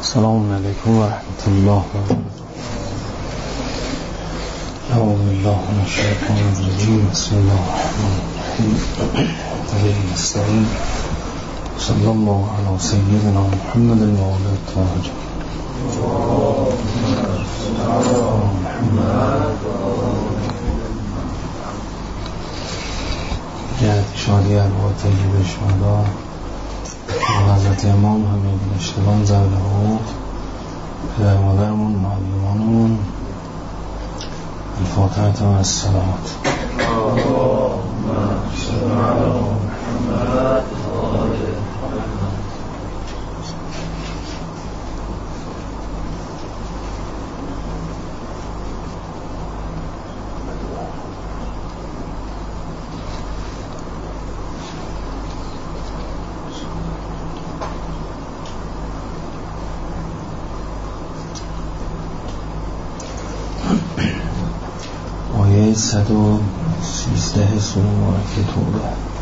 السلام علیکم و رحمت الله و برکاته. اعوذ بالله من الشیطان الرجیم. بسم الله الرحمن الرحیم. علیه السلام. صلی الله علی سیدنا محمد و آله الطاهرین. جهت شادی ارواح طیبه شهدا و حضرت امام حمید اشتبان زوله ها، پدر مادرمون، معلمانمون، الفاتحه و الصلوات. آیه 113 سوره مبارکه توبه.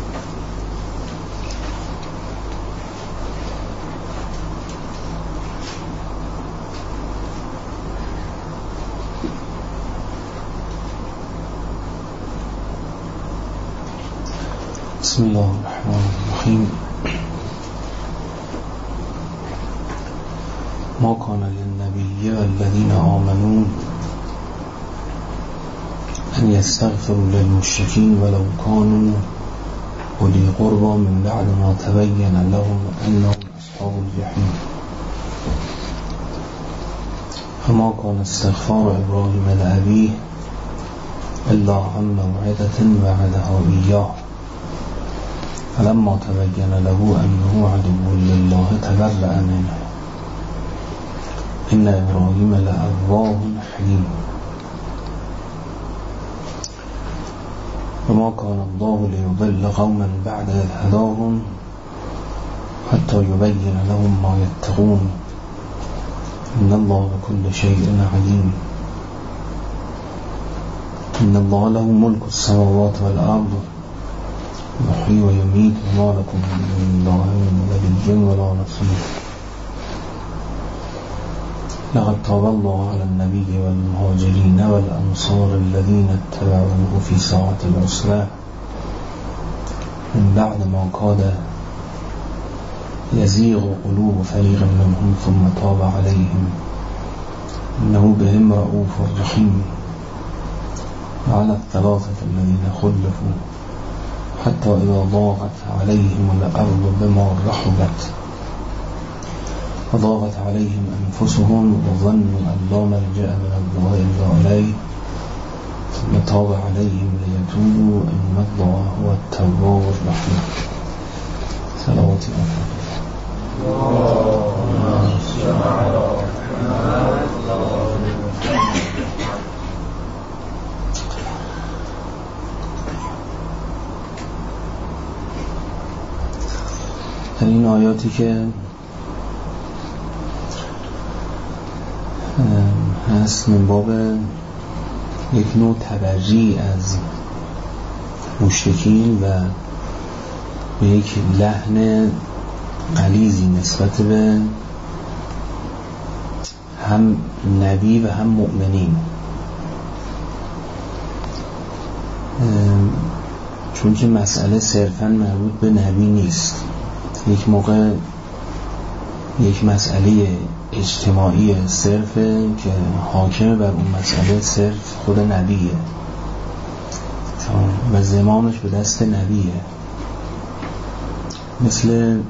بسم الله الرحمن الرحیم. ما کان للنبی والذین آمنوا ان یستغفروا للمشرکین ولو کانوا اولی قربی من بعد ما تبین لهم انهم اصحاب الجحیم. فما کان استغفار ابراهیم لأبیه الا عن موعدة وعدها ایاه فلما تبین له انه عدو لله تبرأ منه ان ابراهیم لأواه حلیم. وما كان الله ليضل قوما بعد إذ هداهم حتى يبين لهم ما يتقون إن الله بكل شيء عليم. إن الله له ملك السماوات والأرض يحيي ويميت وما لكم من الله من ولي ولا نصير. لقد تاب الله على النبي والمهاجرين والأنصار الذين اتبعوه في ساعة العسرة من بعد ما كاد يزيغ قلوب فريق منهم ثم تاب عليهم إنه بهم رؤوف رحيم. وعلى الثلاثة الذين خلفوا حتى إذا ضاقت عليهم الأرض بما رحبت وضاقت عليهم أنفسهم وظنوا أن لا ملجأ من الله إلا إليه ثم تاب عليهم ليتوبوا إن الله هو التواب الرحيم. صلوات الله. در این آیاتی که هست من باب یک نوع تبری از مشرکین و به یک لحن غلیظی نسبت به هم نبی و هم مؤمنین، چون که مسئله صرفاً مربوط به نبی نیست. یک موقع یک مسئله اجتماعی صرفه که حاکم بر اون مسئله صرف خود نبیه و زمامش به دست نبیه. مثل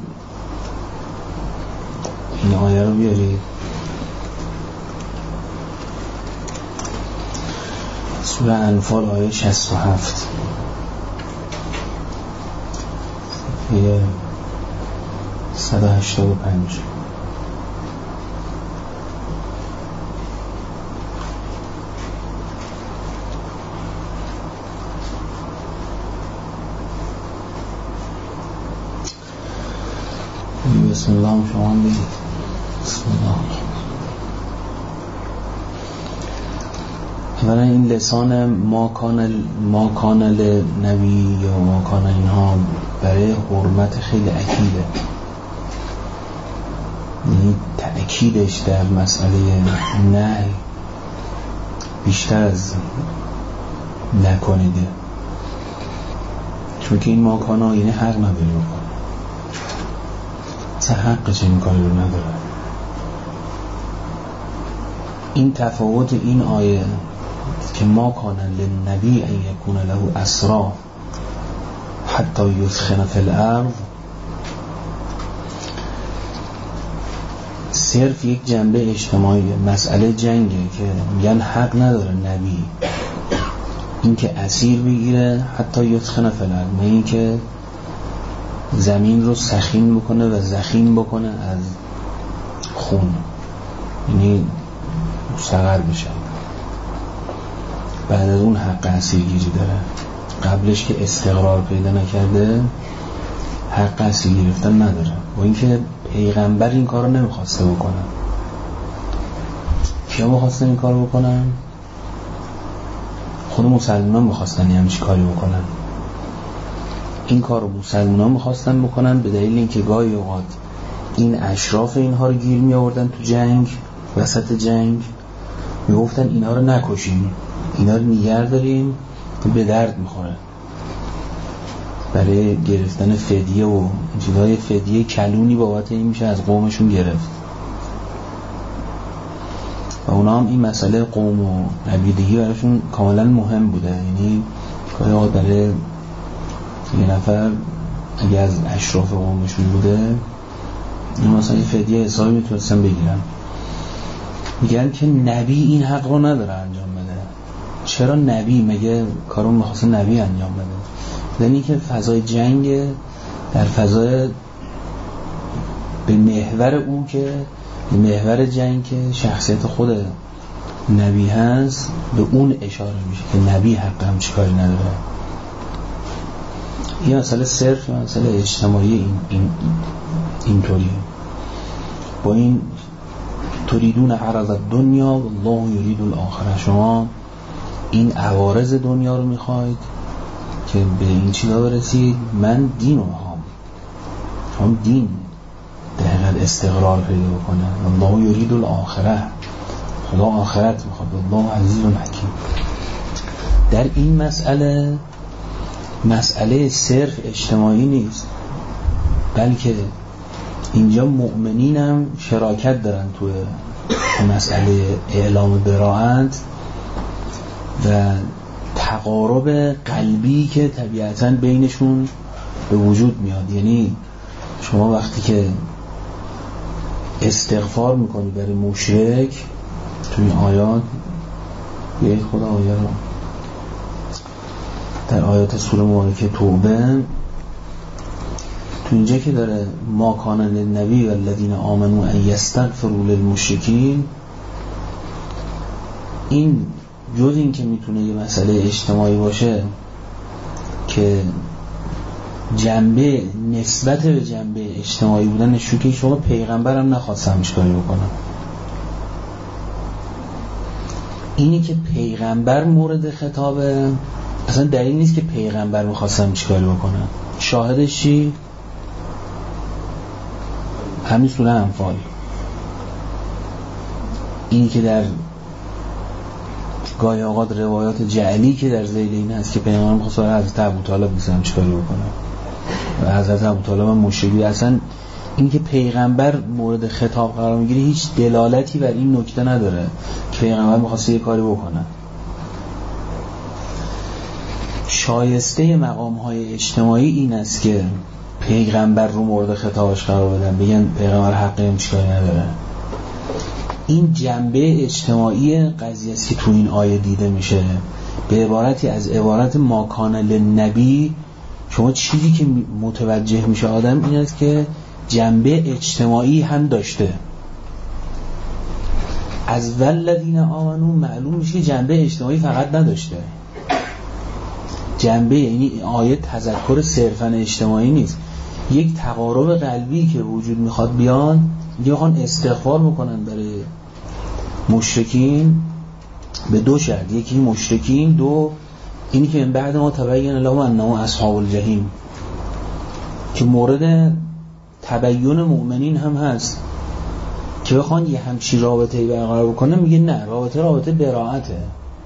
این آیه رو بیارید، سوره انفال آیه 67 یه 185. بسم الله شما هم بگید. بسم الله. اولا این لسان ما کان لنبی یا ما کان اینها برای حرمت خیلی اکیده، یعنی تأکیدش در مسئله نهی بیشتر از نکنیده، چون که این ماکانا یعنی حق نداری بکنه، اصلا حق چنین کاری رو نداره. این تفاوت این آیه که ما کان للنبی ان یکون له اسرا حتی یثخن فی الارض صرف یک جنبه اجتماعی مسئله جنگه که میگن حق نداره نبی این که اسیر بگیره حتی یثخن فی الارض، نه این که زمین رو سخین بکنه و زخیم بکنه از خون، یعنی مستقر بشه. بعد از اون حق اسیرگیری داره، قبلش که استقرار پیدا نکرده حق اسیر گرفتن نداره. و اینکه پیغمبر این کارو نمیخواسته بکنن. کیا میخواستن این کارو بکنن؟ خود مسلمان میخواستن همچین کاری بکنن. این کارو مسلمان میخواستن بکنن به دلیل اینکه گاهی اوقات این اشراف اینها رو گیر می آوردن تو جنگ، وسط جنگ میگفتن اینا رو نکشیم، اینا رو نگه داریم، به درد میخوره برای گرفتن فدیه و چیزهای فدیه کلونی بابت این میشه از قومشون گرفت. و اونا هم این مسئله قوم و قبیلگی براشون کاملا مهم بوده، یعنی برای یه نفر اگه از اشراف قومشون بوده این مثلا فدیه حسابی میتونستن بگیرن. میگن که نبی این حق رو نداره انجام بده. چرا نبی؟ مگه کارو میخواسته نبی انجام بده؟ یعنی که فضای جنگ در فضای به محور او که به محور جنگ که شخصیت خود نبی هست به اون اشاره میشه که نبی حق هم چیکاری نداره. این مسئله صرف مسئله اجتماعی اینطوریه. با این تریدون عرض الدنیا والله یرید الاخره، شما این عوارض دنیا رو میخواید که به این چیزا برسید، من دین رو میخوام. شما دین دقیقا استقرار پیدا بکنه. الله یرید الاخره، خدا آخرت میخواد. الله عزیز و حکیم. در این مسئله صرف اجتماعی نیست، بلکه اینجا مؤمنین هم شراکت دارن توی مسئله اعلام براءت و تقارب قلبی که طبیعتاً بینشون به وجود میاد. یعنی شما وقتی که استغفار میکنی برای مشرک توی این آیات، بیایید خدا آیه رو در آیات سوره مبارکه توبه تو اینجا که داره ما کان للنبی والذین آمنوا ان یستغفروا للمشرکین، این جز این که میتونه یه مسئله اجتماعی باشه که جنبه نسبت به جنبه اجتماعی بودن نشون که شما پیغمبرم نخواست همش کاری بکنم. اینی که پیغمبر مورد خطابه اصلا دلیل نیست که پیغمبر میخواستم چیکاری بکنه. شاهدش چی؟ همین سوره انفال. اینی که در گاهی اوقات روایات جعلی که در ذیل این هست که پیغمبر میخواست برای حضرت ابوطالب میخواستم چیکاری بکنه و حضرت ابوطالب هم مشرکی، اصلا این که پیغمبر مورد خطاب قرار میگیره هیچ دلالتی بر این نکته نداره که پیغمبر میخواسته یه کاری بکنه. شایسته مقام‌های اجتماعی این است که پیغمبر رو مورد خطابش قرار بدن، بگن پیغمبر حقی هم چیکاری نداره. این جنبه اجتماعی قضیه است که تو این آیه دیده میشه. به عبارتی از عبارت ما کان للنبی، شما چیزی که متوجه میشه آدم این است که جنبه اجتماعی هم داشته. از والذین آمنوا معلوم میشه جنبه اجتماعی فقط نداشته. جنبه یعنی آیه تذکر صرفاً اجتماعی نیست، یک تقارب قلبی که وجود میخواد بیان. یه بخوان استغفار بکنن برای مشرکین به دو شرط، یکی مشرکین، دو اینی که من بعد ما تبین لهم انهم اصحاب الجحیم که مورد تبین مؤمنین هم هست. که بخوان یه همچین رابطه‌ای برقرار بکنه، میگه نه، رابطه براءته.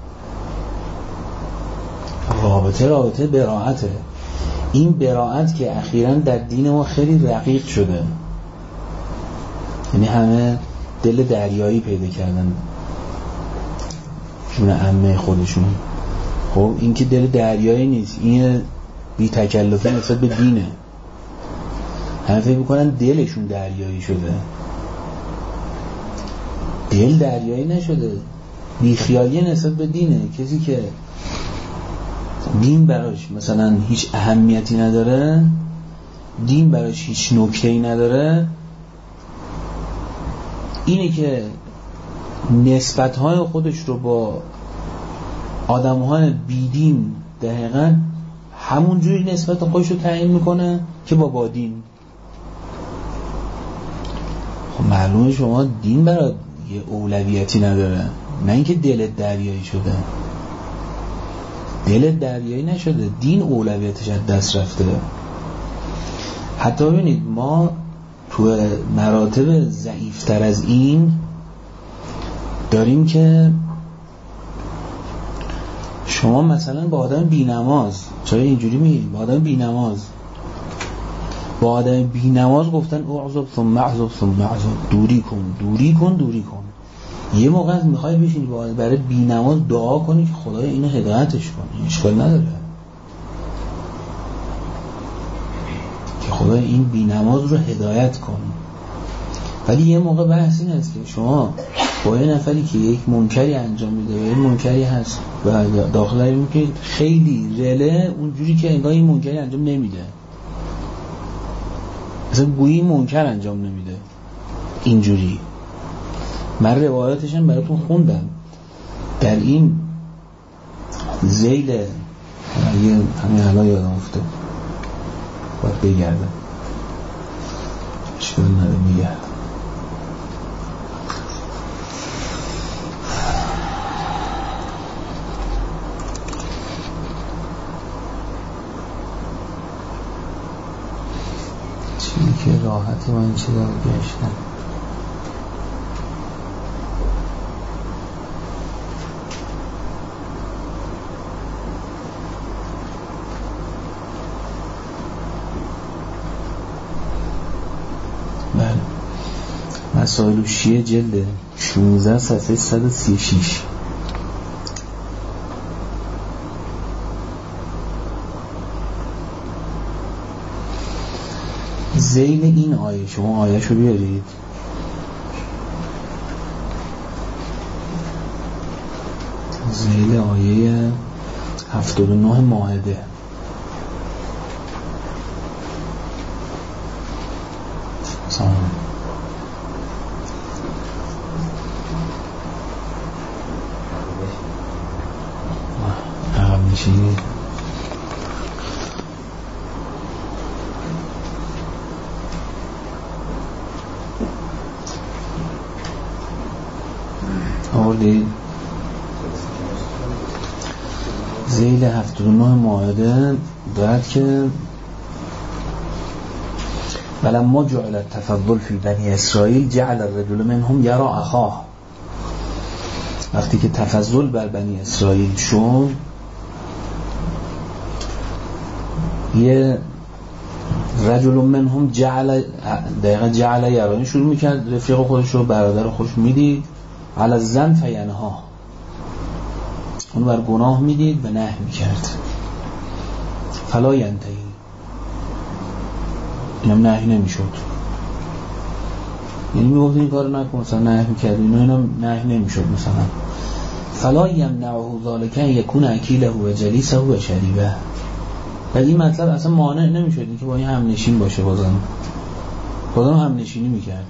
رابطه براءته. این براءت که اخیراً در دین ما خیلی رقیق شده، یعنی همه دل دریایی پیدا کردن جون عمه خودشون. خب این که دل دریایی نیست، این بی تکلفی نسبت به دینه. همه فکر میکنن دلشون دریایی شده. دل دریایی نشده، بی خیالی نسبت به دینه. کسی که دین براش مثلا هیچ اهمیتی نداره، دین براش هیچ نکته‌ای نداره، اینه که نسبت‌های خودش رو با آدم‌های بیدین دقیقاً همون جوری نسبت خودش رو تعیین میکنه که با دین. خب معلومه شما دین برای یه اولویتی نداره، نه اینکه دلت دریایی شده. دلت دریایی نشده، دین اولویتش از دست رفته. حتی ببینید ما تو مراتب ضعیفتر از این داریم که شما مثلا با آدم بی‌نماز، چرا اینجوری میگید؟ با آدم بی‌نماز گفتن اعذب ثم اعذب ثم اعذب، دوری کن. یه موقع میخوای بشینی برای بی‌نماز دعا کنی که خدای اینو هدایتش کنه، اشکال نداره که خدای این بی‌نماز رو هدایت کنه. ولی یه موقع بحث این است که شما با یه نفری که یک منکری انجام میده و یه منکری هست و داخل این که خیلی رله اونجوری که انگار این منکری انجام نمیده، مثلا گویی منکر انجام نمیده اینجوری. من روایاتش هم براتون خوندم. در این ذیل همین حالا یادم افتاد، باید بگردم، اشکال نداره میگردم. چیزی که راحتی من چیزا رو گشتم. مسائل الشیعه جلد 16 صفحه 136. ذیل این آیه، شما آیه شو بیارید. ذیل آیه 79 مائده. ذیل 79 مائده دارد که ولما جعل التفضل فی بنی اسرائیل جعل الرجل منهم یرا اخاه. وقتی که تفضل بر بنی اسرائیل شد، یه رجل منهم جعل یرانی شروع میکرد رفیق خودش رو، برادر خودش میدید علی الزن فینها، اون بر گناه میدید و نهی میکرد. فلا ینتهی، اینم نهی نمیشد، یعنی میگفت این کار نکن، مثلا نهی میکرد، اینم نهی نمیشد. مثلا فلا یمنعه ذلک ان یکون اکیله و جلیسه و شریبه، و این مطلب اصلا مانع نمیشد که با این هم نشین باشه، بازم هم نشینی میکرد.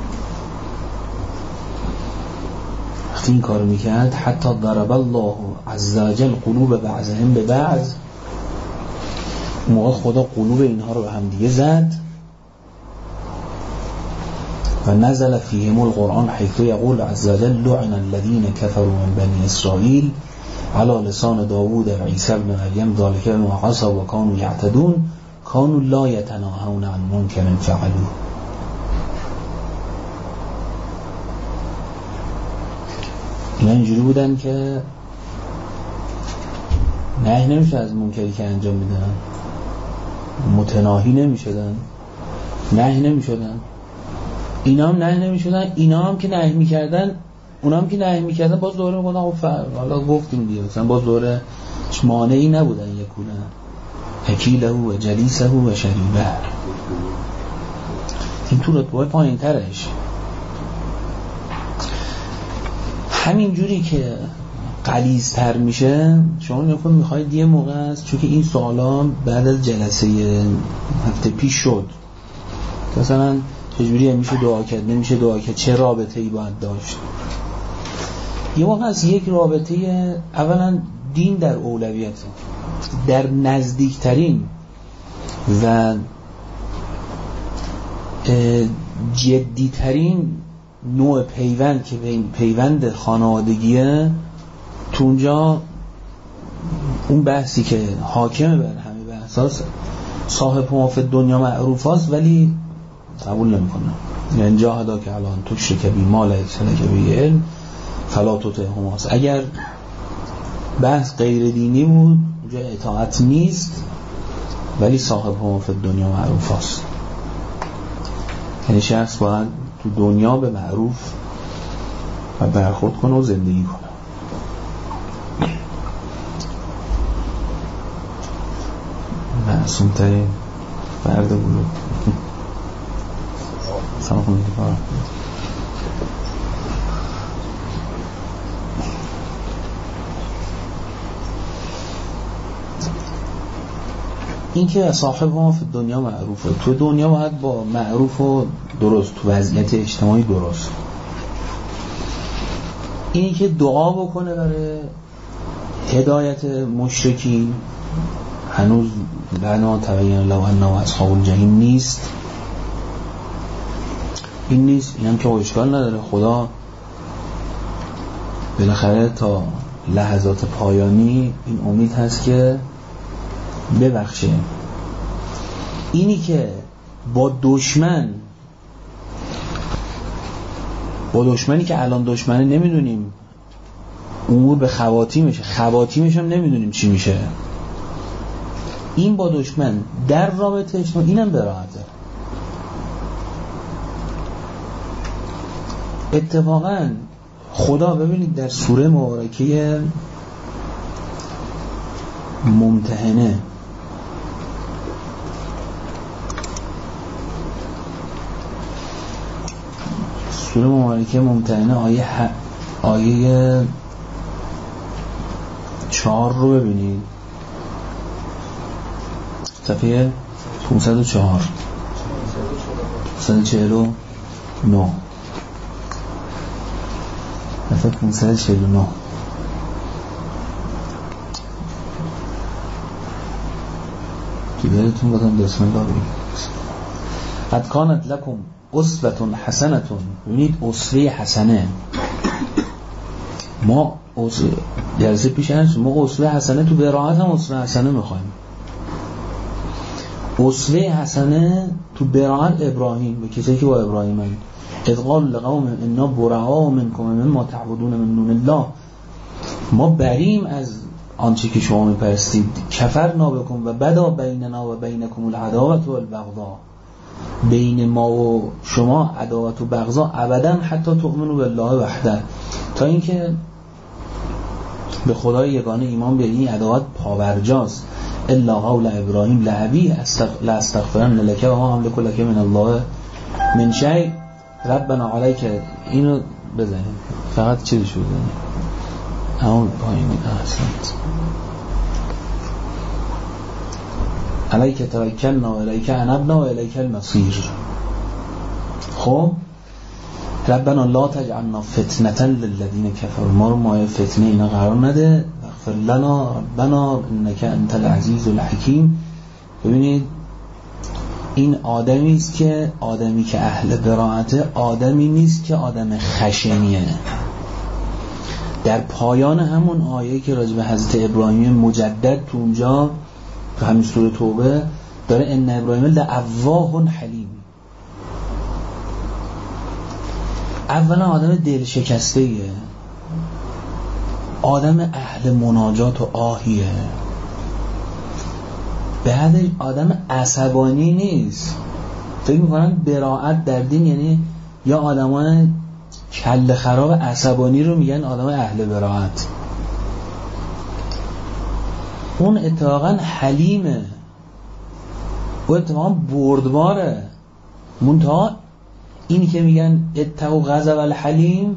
وقتی این کارو میکرد حتی ضرب الله عز وجل قلوب بعضهم به بعض، موقع خدا قلوب اینها رو به هم دیگه زد. و نزل فیهم القرآن حیث یقول عز وجل لعن الذین کفروا من بنی اسرائیل علی لسان داوود و عیسی ابن مریم ذلک بما عصوا و كانوا یعتدون كانوا لا یتناهون عن منکر فعلوه. اینا اینجوری بودن که نهی نمیشه از منکری که انجام میدن، متناهی نمیشدن، نهی نمیشدن. اینا هم نهی نمیشدن، اینا هم که نهی میکردن، اونا هم که نهی میکردن باز دوره میگفتن خب حالا گفتیم دیگه، مثلا باز دوره مانعی نبودن یکونه اکیله و جلیسه و شریبه. این تو رتبه پایین ترش. همین جوری که غلیظتر میشه، شما نکنید میخواید یه موقع است، چون که این سوالا بعد از جلسه هفته پیش شد مثلا چجوری میشه دعا کرد، نمیشه دعا کرد، چه رابطه‌ای باید داشت. یه موقع از یک رابطه، اولا دین در اولویت، در نزدیکترین و جدیترین نوع پیوند که پیوند خانوادگیه، تو اونجا اون بحثی که حاکمه بر همه بحثاست صاحب ما فی دنیا معروف هست، ولی قبول نمیکنه. یعنی جاهدا که الان تو شرک بی مال سلک بی علم فلا تطعهما. اگر بحث غیر دینی بود اونجا اطاعت نیست، ولی صاحب ما فی دنیا معروف هست. یعنی شخص باید تو دنیا به معروف و برخورد کنه و زندگی کنه. معصوم ترین فرد بود. سلام کنید کارم. این که صاحب ما فی دنیا معروفه، تو دنیا باید با معروف و درست، تو وضعیت اجتماعی درست. اینی که دعا بکنه برای هدایت مشرکین، هنوز لنا تبین له انهم اصحاب الجحیم نیست. این نیست، این هم که اشکال نداره. خدا بالاخره تا لحظات پایانی این امید هست که ببخشه. اینی که با دشمنی که الان دشمنه نمیدونیم امور به خواتیمش هم نمیدونیم چی میشه، این با دشمن در رابطه اجتماعی اینم براحته. اتفاقا خدا ببینید در سوره مبارکه ممتحنه آیه 4 رو ببینید، صفحه 504 549 صفحه 549. دیدارتون بودم بسم الله بگیم. قد کانت لکم اسوة حسنة. ببینید اسوه حسنه، ما جلسه پیش ما اسوه حسنه تو براءت هم اسوه حسنه میخوایم. اسوه حسنه تو براءت ابراهیم، به کسایی که با ابراهیم هستند. اذ قال لقوم انا براء منکم مما تعبدون من دون الله. ما بریم از آنچه که شما میپرستید. کفرنا بکم و بدا بیننا و بینکم العداوة والبغضاء. بین ما و شما عداوت و بغضا ابدا حتی تؤمنوا بالله وحده، تا اینکه به خدای یگانه ایمان بیارید. این عداوت پاورجاست. الا قول ابراهیم لابی لاستغفرن لک و ما املک لک من الله من شیء ربنا علیک. اینو بزنیم فقط چیزی شده همون پایین احسنت. علیک توکلنا و الیک انبنا و الیک المصیر. خب ربنا لا تجعلنا فتنة للذین کفروا. ما رو مایه فتنه اینا قرار نده. اغفر لنا ربنا انک انت العزیز الحکیم. ببینید این آدمی است که آدمی که اهل براءته، آدمی نیست که آدم خشنیه. در پایان همون آیه که راجع به حضرت ابراهیم مجدد تو اونجا تو همین سوره توبه داره ان ابراهیم لأواه حلیم. اولا آدم دل شکسته ایه، آدم اهل مناجات و آهیه، بعد آدم عصبانی نیست. فکر میکنن براءت در دین یعنی یا آدمان کله خراب عصبانی رو میگن آدم اهل براءت. اون اتفاقا حلیمه، اون اتفاقا بردباره. منتها اینی که میگن اتقوا غضب الحلیم،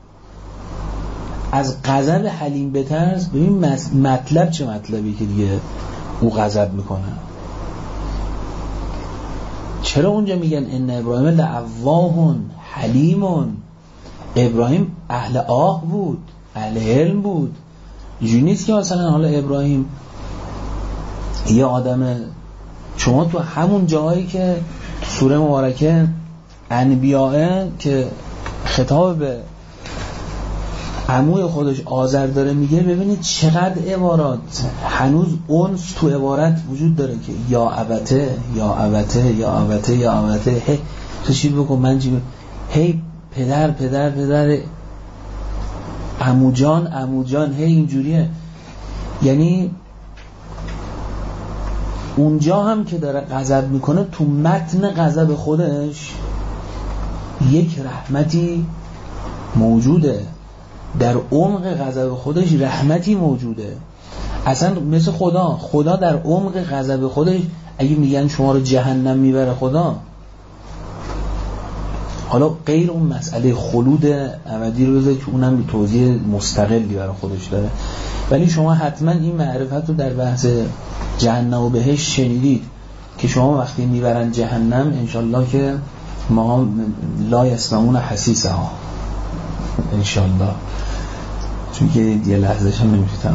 از غضب حلیم بترس. ببین مطلب چه مطلبی که دیگه او غضب میکنه. چرا اونجا میگن ان ابراهیم لأواه حلیم؟ ابراهیم اهل آه بود، اهل علم بود. اینجوری نیست که مثلا حالا ابراهیم یه آدم، شما تو همون جایی که سوره مبارکه انبیاء که خطاب به عموی خودش آذر داره میگه، ببینید چقدر عبارات هنوز انس تو عبارت وجود داره که یا ابته یا ابته یا ابته یا ابته، هی تو چی بکن من چی بکن، هی پدر پدر پدر، عمو جان عمو جان، هی اینجوریه. یعنی اونجا هم که داره غضب میکنه تو متن غضب خودش یک رحمتی موجوده، در عمق غضب خودش رحمتی موجوده. اصلا مثل خدا در عمق غضب خودش اگه میگن شما رو جهنم میبره خدا، حالا غیر اون مسئله خلود ابدی رو بذارید که اونم توضیح مستقلی برای خودش داره، ولی شما حتما این معرفت رو در بحث جهنم و بهشت شنیدید که شما وقتی میبرن جهنم انشالله که ما لا یسمعون حسیسها، انشالله، چون که یه لحظه هم نمیشه تحمل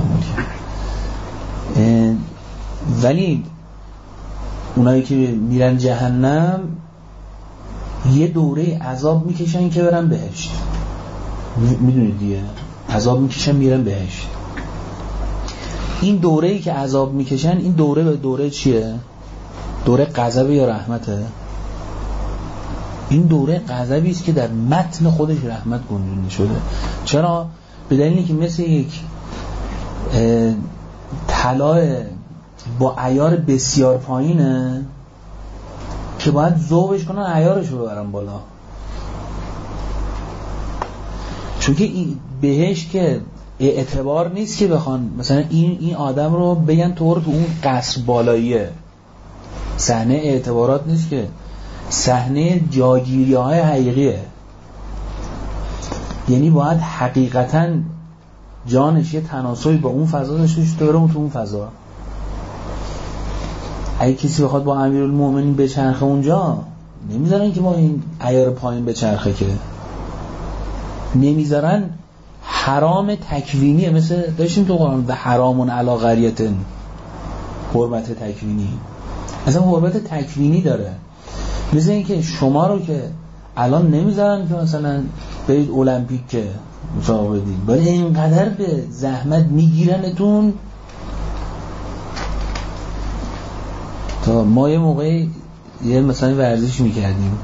کرد. ولی اونایی که میرن جهنم یه دوره عذاب میکشن که برن بهشت، میدونید دیگه، عذاب میکشن میرن بهشت. این دوره‌ای که عذاب میکشن، این دوره به دوره چیه؟ دوره غضب یا رحمته؟ این دوره غضبی است که در متن خودش رحمت گنجونده شده. چرا؟ به دلیلی که مثل یک طلا با عیار بسیار پایینه که باید ذوبش کنن عیارش رو ببرن بالا. چون که این بهش که اعتبار نیست که بخوان مثلا این آدم رو بگن تو اون قصر بالاییه، صحنه اعتبارات نیست که، صحنه جاگیری‌های حقیقیه. یعنی باید حقیقتاً جانش یه تناسبی با اون فضا داشته باشه تا بره تو اون فضا. اگه کسی بخواد با امیرالمومنین بچرخه اونجا، نمیذارن که با این عیار پایین بچرخه، که نمیذارن. حرام تکوینیه، مثل داشتیم تو قرآن و حرامون علی قریة، حرمت تکوینی، اصلا حرمت تکوینی داره. مثل این که شما رو که الان نمیذارن که مثلا برید المپیک که مسابقه بدید، ولی اینقدر به زحمت میگیرنتون. تا ما یه موقعی یه مثلا ورزش میکردیم،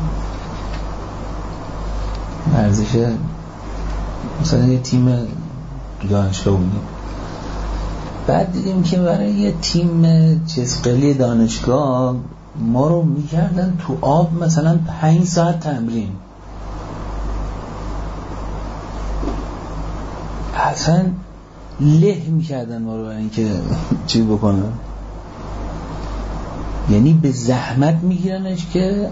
ورزش مثلا یه تیم دانشگاه بودیم، بعد دیدیم که برای یه تیم چسقلی دانشگاه ما رو میکردن تو آب مثلا 5 ساعت تمرین. اصلا له میکردن ما رو برای اینکه چی بکنن. یعنی به زحمت میگیرنش که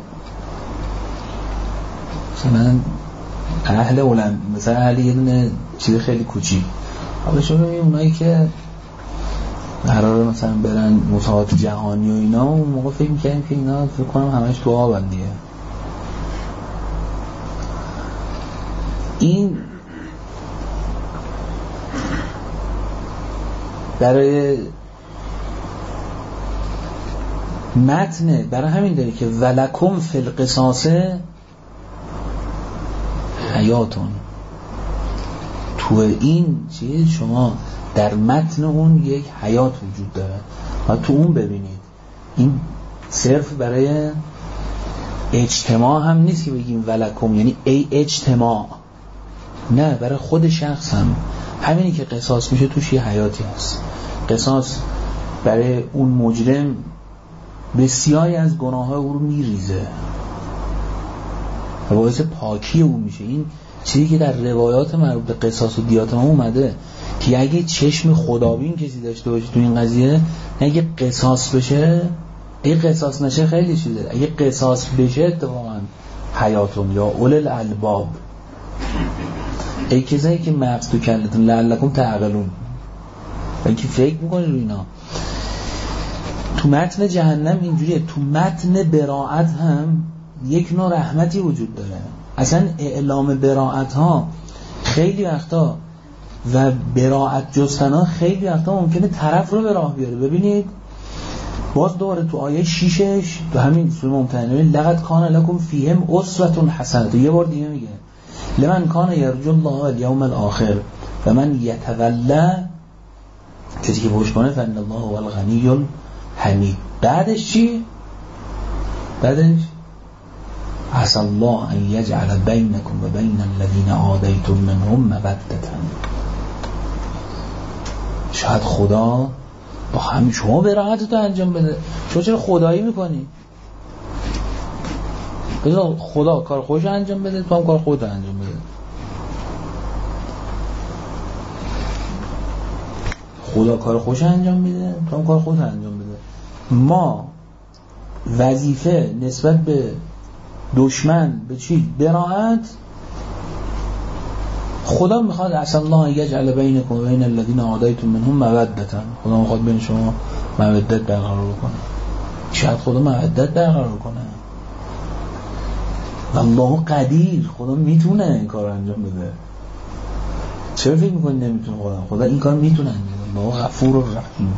مثلا اهل علم، مثلا اهل یه دونه چیز خیلی کوچیک. حالا شما ببینید اونایی که قراره مثلا برن مسابقات جهانی و اینا، اون موقع فکر می‌کردیم که اینا فکر کنم همش تو آبن دیگه. این برای متن، برای همین داره که ولکم فی القصاص حیاتون، تو این چیز شما در متن اون یک حیات وجود داره و تو اون ببینید. این صرف برای اجتماع هم نیست که بگیم ولکم یعنی ای اجتماع، نه، برای خود شخص هم همینی که قصاص میشه توش یه حیاتی هست. قصاص برای اون مجرم بسیاری از گناه‌های او رو میریزه و باعث پاکی او میشه. این چیزی که در روایات مربوط به قصاص و دیات ما اومده که اگه چشم خدابین کسی داشته باشه تو این قضیه، اگه قصاص بشه، اگه قصاص نشه خیلی چیزه، اگه قصاص بشه اتفاقا حیاتون یا اول الالباب، ای کسایی که مغز تو کلتون لعلکم تعقلون، اینکه فکر میکنی رو اینا. تو متن جهنم اینجوریه، تو متن براءت هم یک نوع رحمتی وجود داره. اصلا اعلام براءت ها خیلی وقتا و براءت جستن ها خیلی وقتا ممکنه طرف رو به راه بیاره. ببینید باز دوباره تو آیه 6 تو همین سوره ممتحنه، لقد کان لکم فیهم اسوة حسنه، یه بار دیگه میگه لمن کان یرجو الله والیوم الاخر و من یتولا، کسی که پشت کنه فان الله هو الغنی الحمید. بعدش چی؟ بعدش عسى الله ان یجعل بینکم و بین الذین عادیتم منهم مودة. شاید خدا با همین شما براءتتو انجام بده. شما چرا خدایی میکنی؟ بذار خدا کار خودش انجام بده، تو هم کار خودت انجام بده. خدا کار خودش انجام میده، تو هم کار خودت انجام بده. ما وظیفه نسبت به دشمن به چی؟ براءت. خدا میخواد عسى الله یجعل بینکم و بین الذین عادیتم منهم مودة. خدا میخواد بین شما مودت برقرار کنه. شاید خدا مودت برقرار کنه. الله قدیر، خدا میتونه این کار انجام بده. چرا فکر میکنی نمیتونه؟ خدا این کار میتونه انجام بده. الله غفور الرحیم.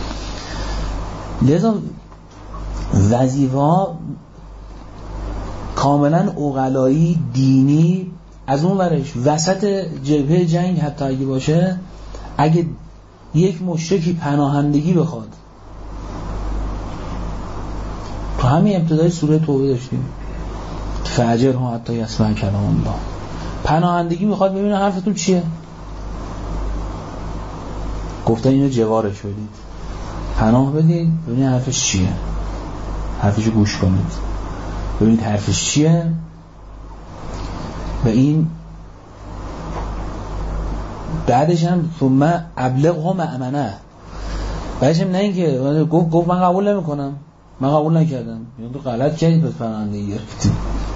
لذا وظیفه کاملا عقلایی دینی از اون ورش وسط جبهه جنگ حتی اگه باشه، اگه یک مشرکی پناهندگی بخواد، تو همین ابتدای سوره توبه داشتیم فجر ها حتی یسمع کلام الله، پناهندگی میخواد ببینه حرفتون چیه، گفتن اینو جوارش شدید پناه بدید ببینید حرفش چیه، حرفشو گوش کنید ببینید حرفش چیه. و این بعدش هم ثم ابلغه مأمنه، بعدش هم نه اینکه گفت من قبول نمی کنم، من قبول نکردم، یعنی تو غلط کردی پس پناهندگی گرفتی،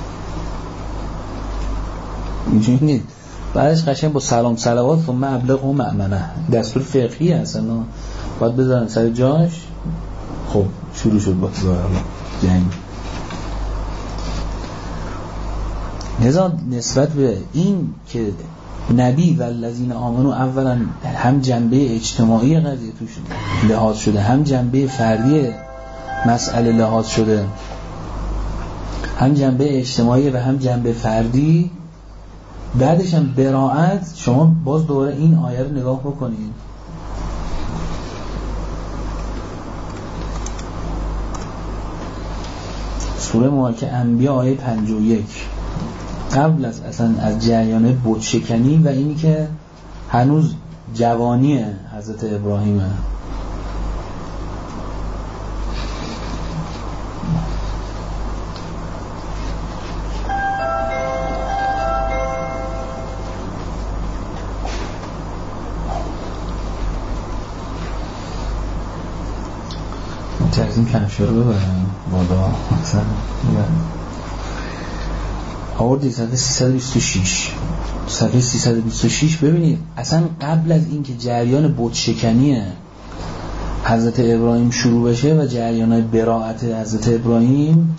اینجوری نیست. بعدش قشنگ با سلام صلوات ثم ابلغه مأمنه، دستور فقهی هست، باید بذارن سر جاش. خب شروع شد با جنگ. لذا نسبت به این که نبی و الذین آمنوا اولا هم جنبه اجتماعی قضیه توش لحاظ شده، هم جنبه فردی مسئله لحاظ شده، هم جنبه اجتماعی و هم جنبه فردی. بعدش هم براءت. شما باز دوباره این آیه رو نگاه بکنید، سوره مبارکه انبیاء آیه 51، قبل از اصلا از جریان بت شکنی و اینی که هنوز جوانی حضرت ابراهیمه، ترزیم کمشه رو ببرم بالا مثلا آوردی صفحه 326 ببینید اصلا قبل از اینکه جریان بت شکنی حضرت ابراهیم شروع بشه و جریان براءت حضرت ابراهیم،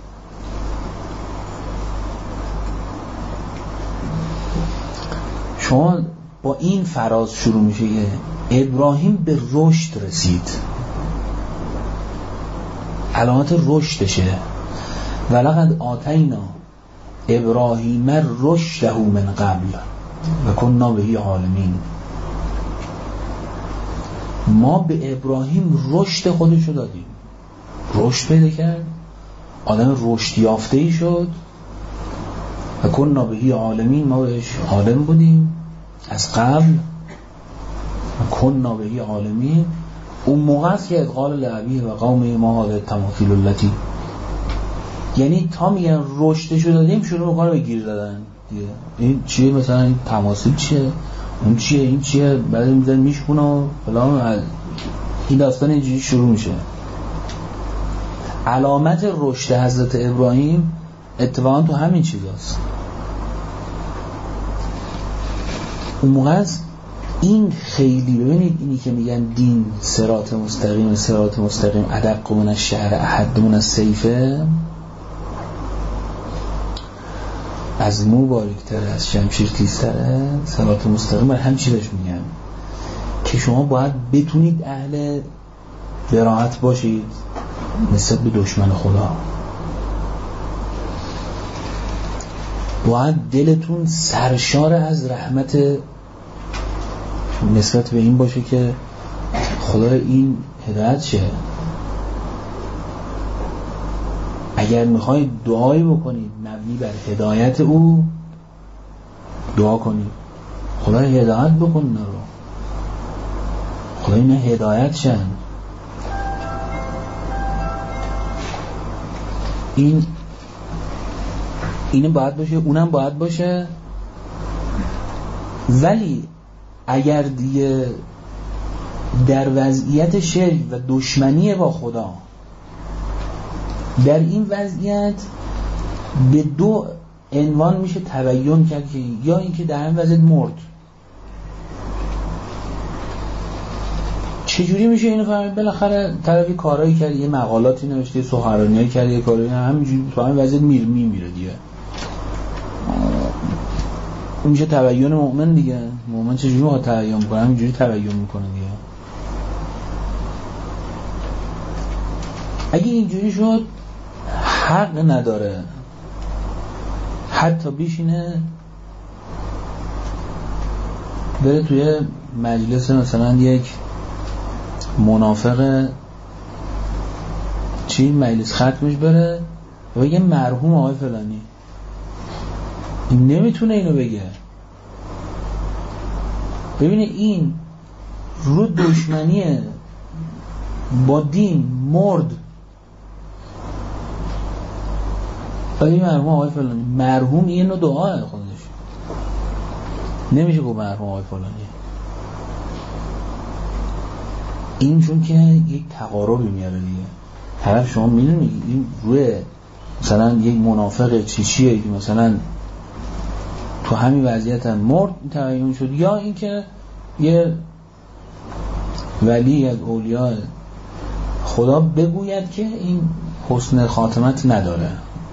شما با این فراز شروع میشه که ابراهیم به رشد رسید، علامت رشدشه، ولقد آتینا ابراهیم رشده من قبل و کنا به عالمین. ما به ابراهیم رشد خودشو دادیم، رشد پیدا کرد، آدم رشد یافته‌ای شد. و کنا به عالمین، ما بهش عالم بودیم از قبل. کنا بهی عالمی، اون موقع است که ادغال لعبی و قوم ما حال تماثیل اللتی، یعنی تا میگن رشدشو دادیم شروع میکنه به گیر دادن دیگه. این چیه مثلا این تماثیل چیه، اون چیه، این چیه، بعد میذارن میشکونه و فلان. این داستان اینجوری شروع میشه. علامت رشد حضرت ابراهیم اتفاقا تو همین چیزاست. اون موقع است این خیلی، ببینید اینی که میگن دین صراط مستقیم ادق من الشعر احد من السیفه، از مو باریک‌تره، از شمشیر تیزتره. صراط مستقیم برای همین چیزش میگن که شما باید بتونید اهل براءت باشید نسبت به دشمن خدا، باید دلتون سرشار از رحمت نسبت به این باشه که خدا این هدایت شه. اگر میخواید دعایی بکنید مبنی بر هدایت او، دعا کنید خدا هدایت بکن نرو، خدا این هدایت شن. این باید باشه، اونم باید باشه. ولی اگر دیگه در وضعیت شرک و دشمنی با خدا، در این وضعیت به دو عنوان میشه تبیین کرد که یا اینکه در این وضعیت مرد. چجوری میشه اینو فهمید؟ بالاخره طرفی کارایی کرد، یه مقالاتی نوشته، سخنرانیایی کرد، یه کاری همینجوری تو همین وضعیت میمیره دیگه. اون میشه تبیین مؤمن دیگه. مؤمن چجوری ما تبیین میکنه؟ همینجوری تبیین میکنه دیگه. اگه اینجوری شد حق نداره حتی بشینه بره توی مجلس مثلا یک منافق چی مجلس ختمش بره و بگه مرحوم آقای فلانی، این نمیتونه اینو بگه. ببینه این رو دشمنی با دین مرد، ولی مرحوم آقای فلانی، مرحوم این نوع دعاه خودش، نمیشه گفت مرحوم آقای فلانی. این چون که یک تقاربی میاره دیگه. طرف شما میدونی این روی مثلا یک منافق چیه که مثلا تو همین وضعیت هم مرد تبیین شد، یا اینکه یه ولی از اولیاء خدا بگوید که این حسن خاتمت نداره،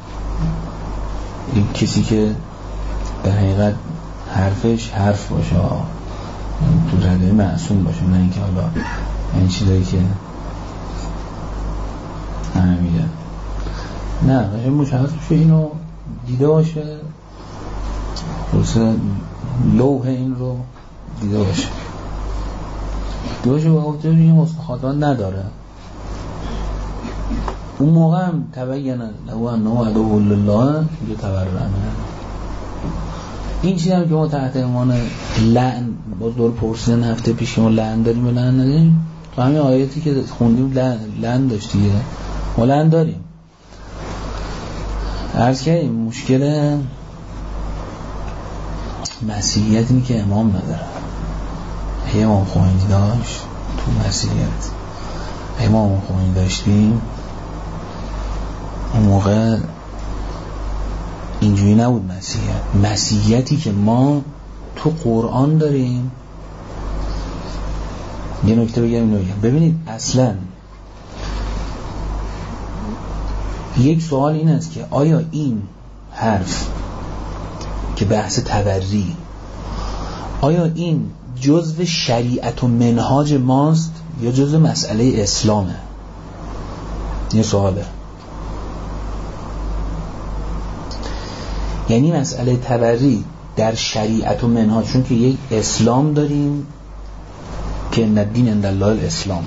این کسی که در حقیقت حرفش حرف باشه، تو رده معصوم باشه، نه اینکه حالا این چیزایی که نمیده. نه قشنگ مشخص بشه، اینو دیده باشه، لوح این رو دیده باشه و گفته این حسن خاتمت نداره. اون موقع هم تبین له انه عدو لله یتبرأ. این چیزی هم که ما تحت عنوان لعن باز دور پرسیدن هفته پیش که ما لعن داریم و لعن نداریم، تو همین آیاتی که خوندیم لعن داشت دیگه، ما لعن داریم. عرض کردیم مشکل مسیحیت اینه که امام نداره. امام خمینی داشت تو مسیحیت، امام خمینی داشتیم اون موقع اینجوری نبود. مسیحیتی که ما تو قرآن داریم، یه نکته بگم، ببینید اصلا یک سوال این است که آیا این حرف که بحث تبری، آیا این جزء شریعت و منهاج ماست یا جزء مسئله اسلامه؟ یه سواله. یعنی مسئله تبری در شریعت و منهاج، چون که یک اسلام داریم که ان الدین عند الله الاسلام،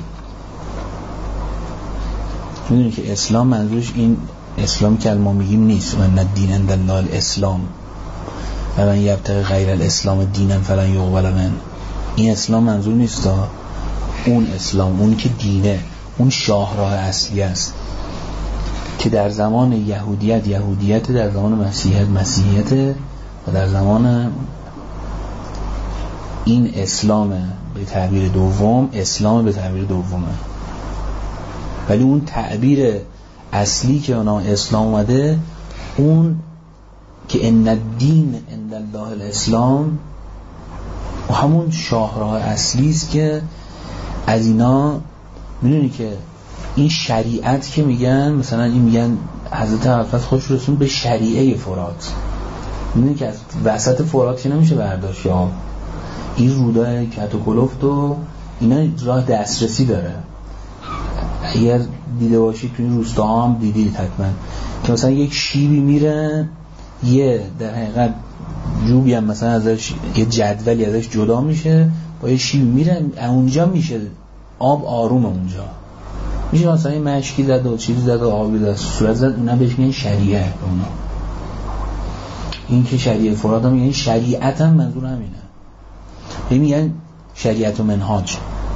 میدونی که اسلام منظورش این اسلام که ما میگیم نیست، و ان الدین عند الله الاسلام و من یبتغی غیر الاسلام دینا فلن یقبل منه. این اسلام منظور نیست، اون اسلام، اون که دینه، اون شاهراه اصلی است که در زمان یهودیت، در زمان مسیحیت و در زمان این اسلام به تعبیر دوم، اسلام به تعبیر دومه. ولی اون تعبیر اصلی که اونا اسلام اومده، اون که ان الدین عند الله الاسلام، و همون شاهراه اصلی است که از اینا میدونی که این شریعت که میگن، مثلا این میگن حضرت حافظ خوش رسون به شریعه فرات، میدونی که از وسط فرات که نمیشه برداشت، یا این رودای کتوکلفت و اینا راه دسترسی داره. اگر دیده باشید تو این روستاها هم دیدید حتما که مثلا یک شیبی میره، یه در حقیقت جوبی هم مثلا ازش، یه جدولی ازش جدا میشه، با یه شیبی میره اونجا میشه آب آروم، اونجا میشه مثلا این مشکی زد و چیزی زد و آبی زد صورت زد، اونا بهش میگن شریعه. اونا این که شریعه فرات هم میگن شریعت هم منظور همینه، میگن شریعت و منهاج.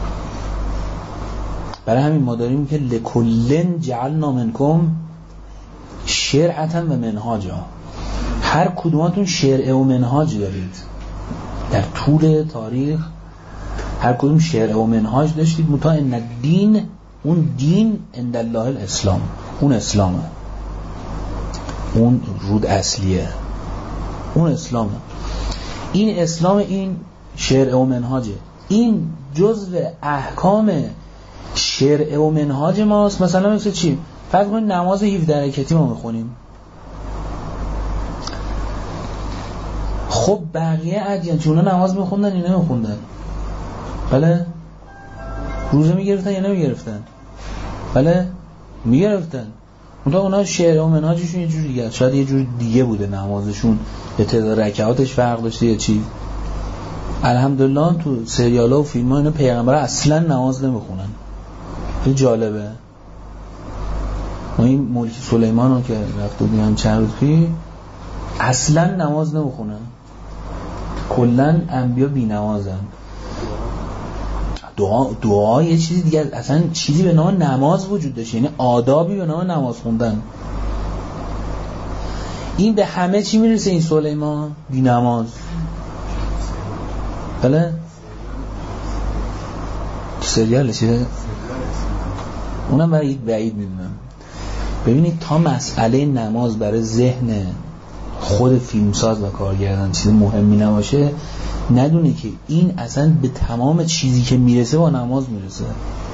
برای همین ما داریم که لکلن جعلنا منکم شرعتا و منهاجا، هر کدوماتون شرع و منهاج دارید در طول تاریخ، هر کدوم شرع و منهاج داشتید. متا ان الدین، اون دین عند الله الاسلام، اون اسلامه، اون رود اصلیه، اون اسلامه. این اسلام، این شرع و منهاجه، این جزء احکام شرع و منهاج ماست. مثلا مثل چی؟ فرض کنید نماز 17 رکعتی ما میخونیم، خب بقیه ادیان چون اونا نماز میخوندن یا نمیخوندن؟ بله. روزه میگرفتن یا نمیگرفتن؟ بله میگرفتن. اونا شعر و منهاجشون یه جور دیگه، شاید یه جور دیگه بوده نمازشون، یه تعداد رکعاتش فرق داشته یا چی. الحمدلله تو سریالا و فیلم‌ها اینا پیغمبر اصلا نماز نمیخونن. خیلی جالبه. ما این ملک سلیمان رو که رفت بودیم چند روز پیش، اصلا نماز نمیخونن، کلا انبیا بی نمازن. دعا یه چیزی دیگه، اصلا چیزی به نام نماز وجود داشت، یعنی آدابی به نام نماز خوندن. این به همه چی میرسه این سلیمان بی نماز. بله سریال چیه؟ اونم بعید میدونم. ببینید تا مسئله نماز برای ذهن خود فیلمساز و کارگردان چیز مهمی نباشه، ندونه که این اصلا به تمام چیزی که میرسه با نماز میرسه.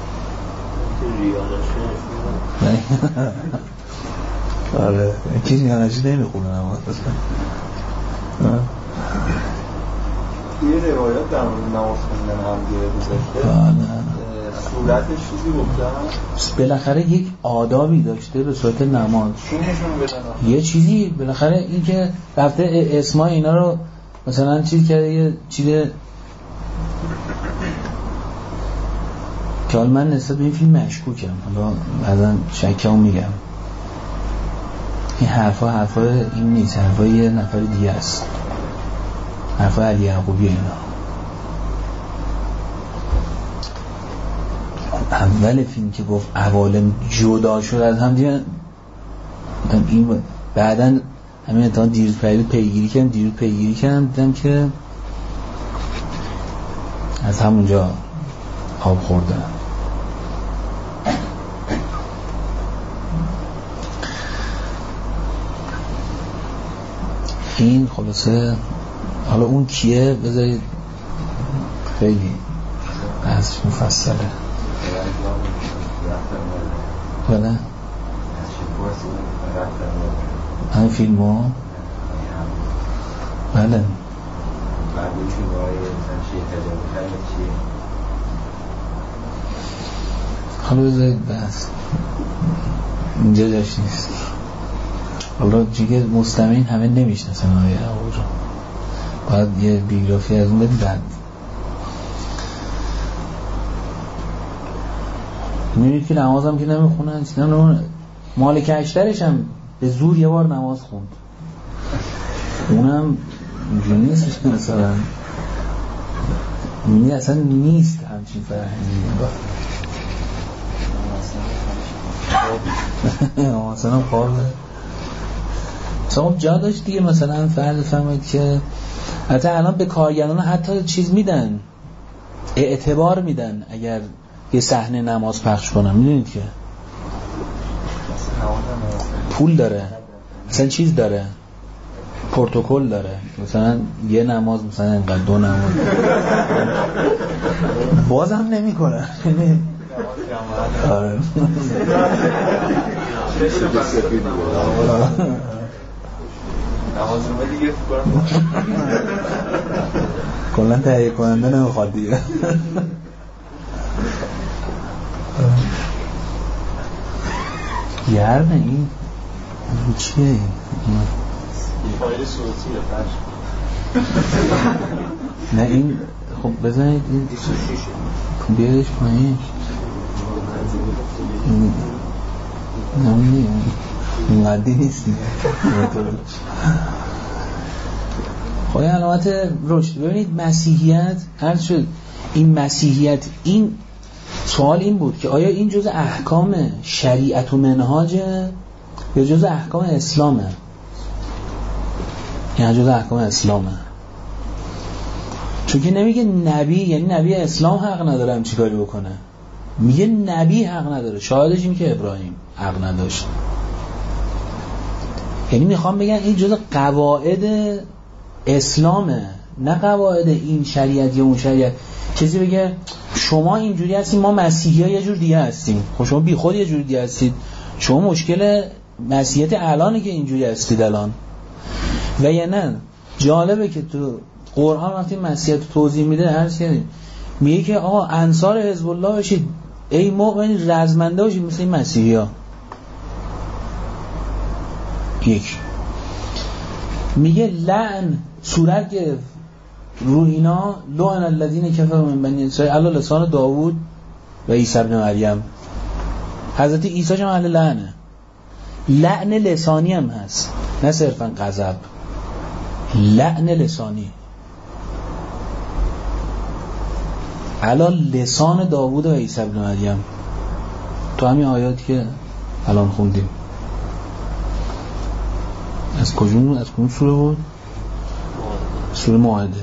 آره کسی ریانشی نمیخونه نماز. یه روایت در مورد نماز خوندن هم گذاشته، صورتش چیزی گفتن بالاخره یک آدابی داشته به صورت نماز، یه چیزی بالاخره این که رفته اسمای اینا رو مثلا چیز کرده، یه چیز که حالا من نسبت به این فیلم مشکوکم، حالا بعدا شکم میگم این حرفا این نیست، حرفا یه نفر دیگه است، حرفا علی یعقوبی. اینا اول فیلم که گفت عوالم جدا شد از هم دیگه، این بعدا همین اتحان دیروز پیگیری کردم دیدم که از همونجا آب خورده. این خلاصه حالا اون کیه بذارید خیلی بحثش مفصله. بله همین فیلم ها بله حالا بذارید بحث اینجا جاش نیست. حالا دیگه مستمعین همه نمیشناسن آقای عبور رو، باید یه بیوگرافی از اون بدید. بعد میبینید که نماز هم که نمیخونن، مالک اشترش هم به زور یه بار نماز خوند، اونم اینجوری نیست مثلا این اصلا نیست همچین فرهنگی. مثلا خوابه مثلا جا داشت دیگه، مثلا فرض فرمایید که حتی الان به کارگران حتی چیز میدن، اعتبار میدن اگر یه صحنه نماز پخش کنن، میدونید که پول داره، مثلا چیز داره، پروتکل داره، مثلا یه نماز مثلا اینقدر، 2 نماز بازم نمی کنن. آره کلن تهیه کننده نمیخواد دیگه. گرمه این چیه این؟ فایل صوتیه پش. نه این خب بزنید این بیارش پایین. نمیدونی این قدی نیستی. خب این علامت رشد. ببینید مسیحیت هر شد این مسیحیت، این سوال این بود که آیا این جزء احکام شریعت و منهاجه یا جزء احکام اسلامه؟ یعنی جزء احکام اسلامه، چون که نمیگه نبی، یعنی نبی اسلام حق نداره هم چی کاری بکنه، میگه نبی حق نداره. شاهدش این که ابراهیم حق نداشت. یعنی میخوام بگن این جزء قواعد اسلامه، نه قواعد این شریعت یا اون شریعت. کسی بگه شما اینجوری هستید، ما مسیحی ها یه جور دیگه هستیم. خب شما بی خود یه جور دیگه هستید. شما مشکل مسیحیت الانه که اینجوری هستید الان. و یا نه جالبه که تو قرآن وقتی مسیحیت توضیح میده هر چیزی میگه که آقا انصار حزب الله بشید، ای مؤمن رزمنده باشید مثل این مسیحی ها. یک میگه لعن صورت گرفت رو اینا، لعن الذین کفروا من بنی اسرائیل علی لسان داوود و عیسی ابن مریم. حضرت عیسی هم اهل لعنه. لعن لسانی هم هست، نه صرفا غضب، لعن لسانی علی لسان داوود و عیسی ابن مریم. تو همین آیاتی که الان خوندیم از کدوم سوره بود؟ سوره مائده.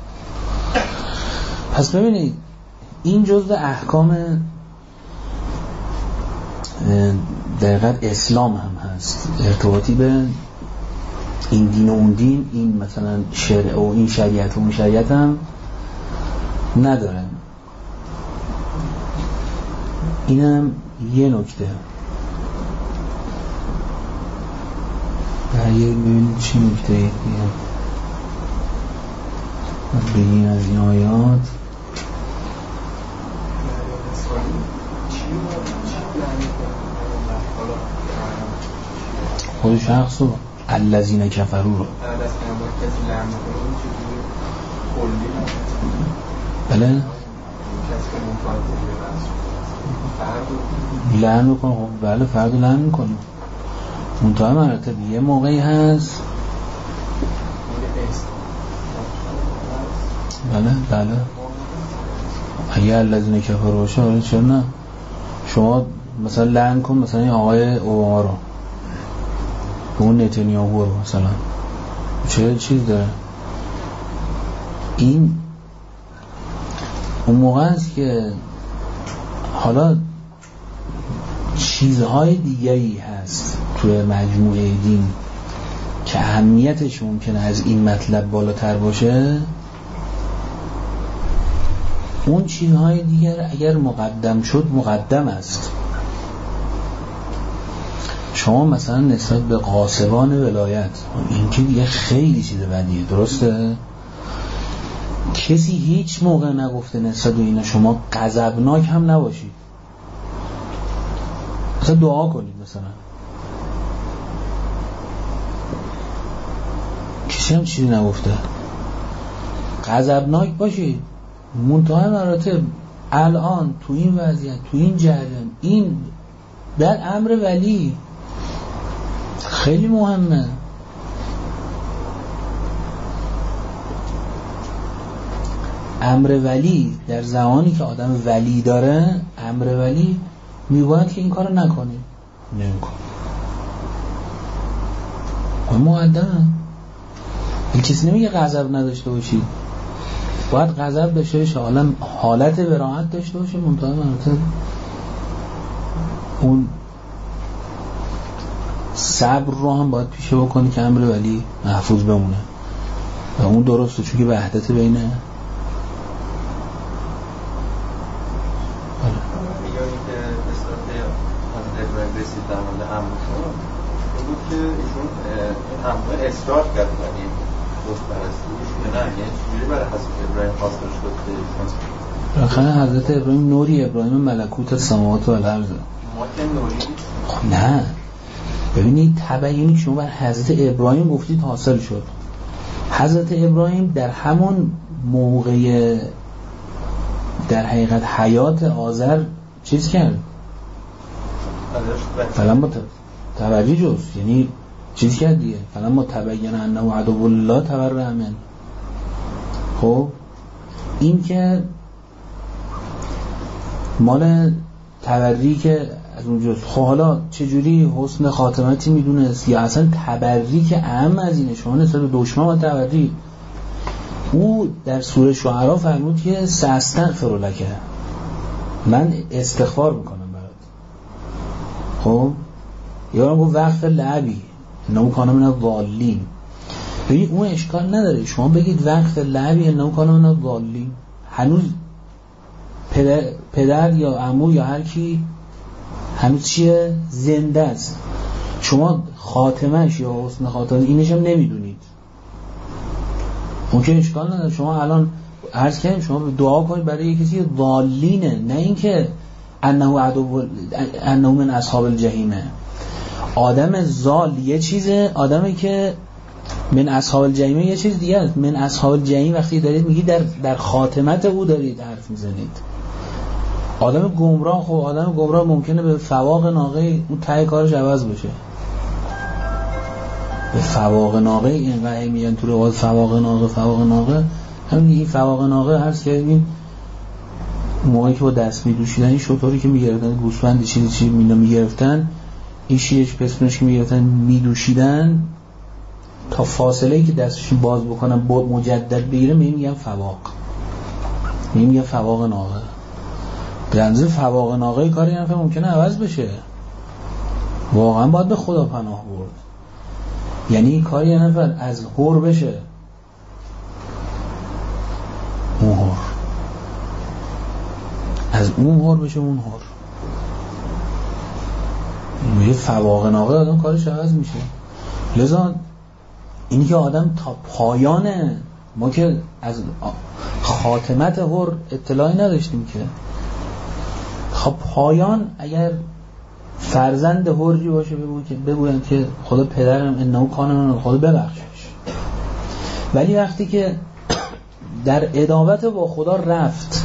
پس ببینید این جزء احکام دقیقاً اسلام هم هست، ارتباطی به این دین و اون دین، این مثلا شرع و این شریعت و اون شریعت هم نداره. اینم یه نکته. ببینید چی نکته دیگه بگیم از این آیات. خود شخص رو الذین کفروا رو بله لعن میکنه. خب بله فرد لعن میکنه. منتها مراتب یه موقعی هست بله اگه الذین کفروا باشه ولی چرا نه؟ شما مثلا لعن کن مثلا این آقای اوباما رو، اون نتانیاهو رو مثلا، چه چیز داره؟ این اون موقع است که حالا چیزهای دیگری هست توی مجموعه دین که اهمیتش ممکنه از این مطلب بالاتر باشه. اون چیزهای دیگر اگر مقدم شد مقدم است. شما مثلا نسبت به قاسبان ولایت، این که دیگه خیلی چیز بدیه، درسته؟ کسی هیچ موقع نگفته نسبت به اینا شما غضبناک هم نباشید، مثلا دعا کنید، مثلا کسی هم چیزی نگفته غضبناک باشید. منتهای مراتب الان تو این وضعیت، تو این جریان، این در امر ولی خیلی مهمه. امر ولی در زمانی که آدم ولی داره، امر ولی میگوید که این کارو نکنی، نمیکنی. مؤدبم. این کسی نمیگه غضب نداشته باشید، باید غضب داشته باشه، حالت براحت داشته باشه، منتها اون صبر رو هم باید پیشه بکنی که امر ولی محفوظ بمونه و اون درسته، چون که وحدت بینه. رسید در مورد امرشون بود که ایشون این امر اصرار کرد ولی دوست پرستیش نه، یعنی چجوری برای حضرت ابراهیم خواستش شد که بالاخره حضرت ابراهیم نوری ابراهیم ملکوت السماوات و الارض. ما که نوری خب نه، ببینید تبیینی که شما بر حضرت ابراهیم گفتید حاصل شد. حضرت ابراهیم در همون موقع در حقیقت حیات آذر چیز کرد، فلما تبری جست، یعنی چیز کرد دیگه، فلما تبین انه عدو الله تبرأ منه. خب این که مال تبری که از اونجاست. خب حالا چجوری حسن خاتمتی میدونست یا اصلا تبری که اهم از اینه؟ شما نسبت به دشمن و تبری، او در سوره شعراء فرمود که ساستغفر لک، من استغفار میکنم برات. خب یا گفت واغفر لابی انه کان من الضالین. ببین اون اشکال نداره شما بگید واغفر لابی انه کان من الضالین، هنوز پدر یا عمو یا هر کی هنوز چیه؟ زنده است. شما خاتمش یا حسن خاتمه اینش هم نمیدونید، اون که اشکال نداره. شما الان عرض کردیم شما دعا کنید برای کسی ضالینه، نه اینکه انه من اصحاب الجحیمه. آدم ضال یه چیزه، آدمی که من اصحاب الجحیمه یه چیز دیگه است. من اصحاب الجحیم وقتی دارید میگید در خاتمت او دارید حرف میزنید. آدم گمراه، خب آدم گمراه ممکنه به فواق ناقه اون ته کارش عوض بشه. به فواق ناقه اینقدر میگن تو روایت فواق ناقه همین این فواق ناقه هست که این موقعی که با دست میدوشیدن این شطوری که میگرفتن گوسفند چیزی میگرفتن، این شیرش پسونش که میگرفتن میدوشیدن تا فاصله‌ای که دستشون باز بکنن با مجدد بگیره میگن فواق، میگن فواق ناقه. به اندازه فواق ناقه کاری نفر ممکنه عوض بشه، واقعا باید به خدا پناه برد. یعنی کاری نفر از هور بشه اون هور، از اون هور بشه اون هور، یه فواق ناقه آدم کارش عوض میشه. لذا اینی که آدم تا پایانه، ما که از خاتمت هور اطلاعی نداشتیم که خب پایان اگر فرزند هوری باشه بگوین که خدا پدرم انه کان من، خدا ببخشش. ولی وقتی که در ادابت با خدا رفت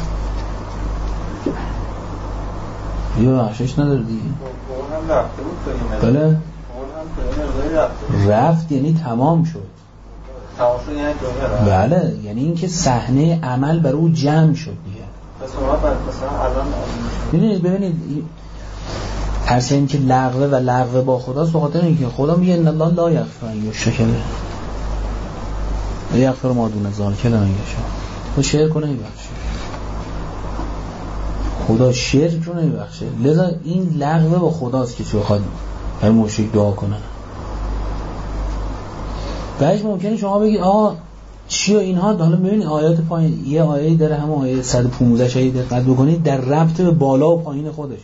یه بخشش نداره دیگه. بله رفت یعنی تمام شد. بله یعنی اینکه صحنه عمل بر او جمع شد دیگه. ببینید هرچه این که لغوه و لغوه با خداست، به خاطر اینکه خدا میگه ان الله لا یغفر ان یشرک به و یغفر ما دون ذلک لمن یشاء. خدا شرک رو نمیبخشه، خدا شرک رو نمیبخشه. لذا این لغوه با خداست که چه بخواد هر مشرک دعا کنه. بعدش ممکنه شما بگید آقا چی و اینها. حالا ببینید آیات پایین، یه آیه داره همون آیه 115 شاید دقت بکنید در ربط به بالا و پایین خودشه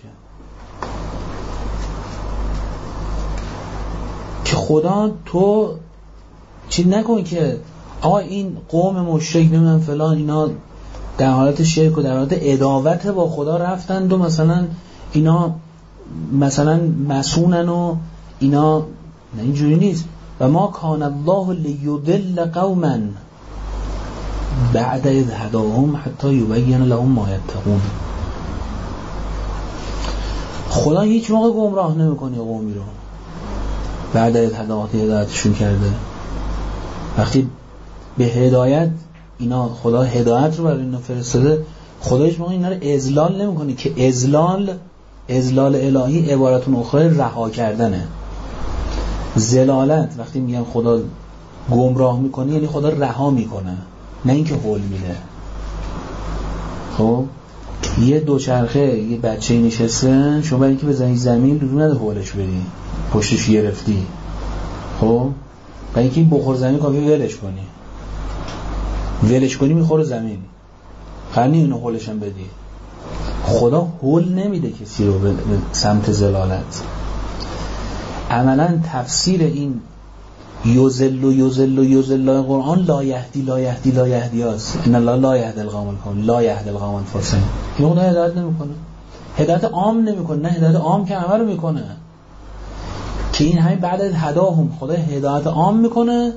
که خدا تو چی نکن که آقا این قوم مشرک نمیدونم فلان اینا در حالت شرک و در حالت عداوت با خدا رفتند و مثلا اینا مثلا مسونن و اینا، نه اینجوری نیست. و ما کان الله لیضل قوما بعد اذ هداهم حتی یبین لهم ما یتقون. خدا هیچ موقع گمراه نمیکنه قومی رو بعد از هدایتشون کرده. وقتی به هدایت اینا خدا هدایت رو برای اینا فرستاده، خدایش موقع اینا رو اذلال نمیکنه که اذلال الهی عبارتون اخرى رها کردنه. ذلالت وقتی میگن خدا گمراه میکنه یعنی خدا رها میکنه، نه اینکه هول میده. خب یه دوچرخه یه بچه نشسته، شما برای اینکه بزنی زمین لزوم نداره هولش بدی، پشتش گرفتی، خب برای اینکه این بخور زمین کافی ولش کنی میخوره زمین، خیلی اینو هولش هم بدی. خدا هول نمیده کسی رو به سمت ذلالت. عملا تفسیر این یوزل قرآن لا یهدی هست. ان الله لا یهدی القوم الکافرین، لا یهدی القوم الفاسقین. این خدا هدایت نمیکنه، هدایت عام نمیکنه، نه هدایت عام که عمل میکنه، که این همین بعد از هداهم خدا هدایت عام میکنه،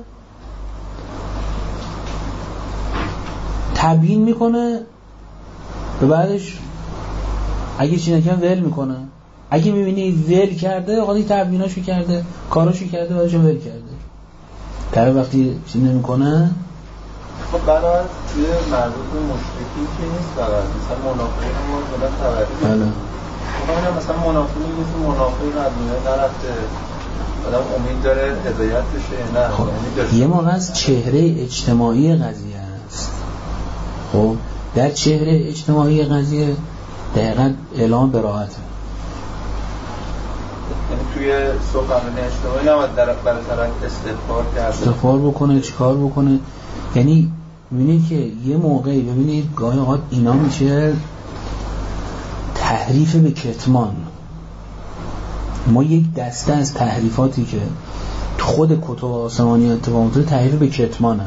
تبیین میکنه، به بعدش اگه چی نکنه ول میکنه. اگه میبینی ول کرده خدا تبییناشو کرده، کاراشو کرده، بعدش ول کرده. طرف وقتی چی نمیکنه خب برای توی مربوط به مشرکی که نیست، برای مثلا منافقین ما کلا توجه بله. خب مثلا منافقین نیست، منافقی قبیله نرفته، آدم امید داره هدایت بشه، نه خب یه موقع از چهره اجتماعی قضیه است. خب در چهره اجتماعی قضیه دقیقاً اعلام براءته. یعنی توی سخنرانی اجتماعی نباید برای طرف استغفار بکنه، چیکار بکنه. یعنی ببینید که یه موقعی ببینید گاهی اوقات اینا میشه تحریف به کتمان. ما یک دسته از تحریفاتی که خود کتب آسمانی اتفاق میفته تحریف به کتمانه.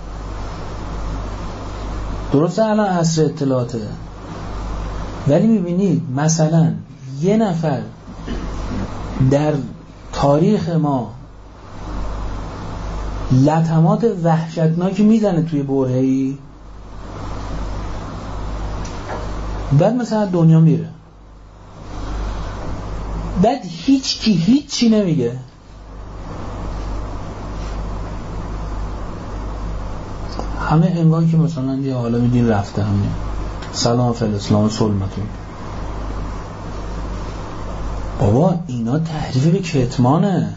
درسته الان عصر اطلاعاته، ولی میبینید مثلا یه نفر در تاریخ ما لطمات وحشتناکی میزنه توی برهه‌ای، بعد مثلا دنیا میره، بعد هیچی نمیگه. همه انگار که مثلا یه حالا میدین رفته، همه سلام فی الاسلام سلمتون. بابا اینا تحریف به کتمانه.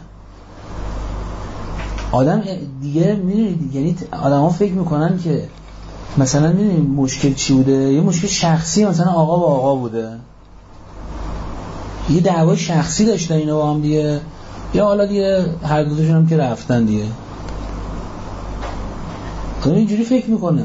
آدم دیگه میدونید، یعنی آدم ها فکر میکنن که مثلا میدونید مشکل چی بوده، یه مشکل شخصی مثلا آقا با آقا بوده، یه دعوای شخصی داشتن اینا با هم دیگه، یا حالا دیگه هر دوتاشون هم که رفتن دیگه. تو اینجوری فکر میکنه.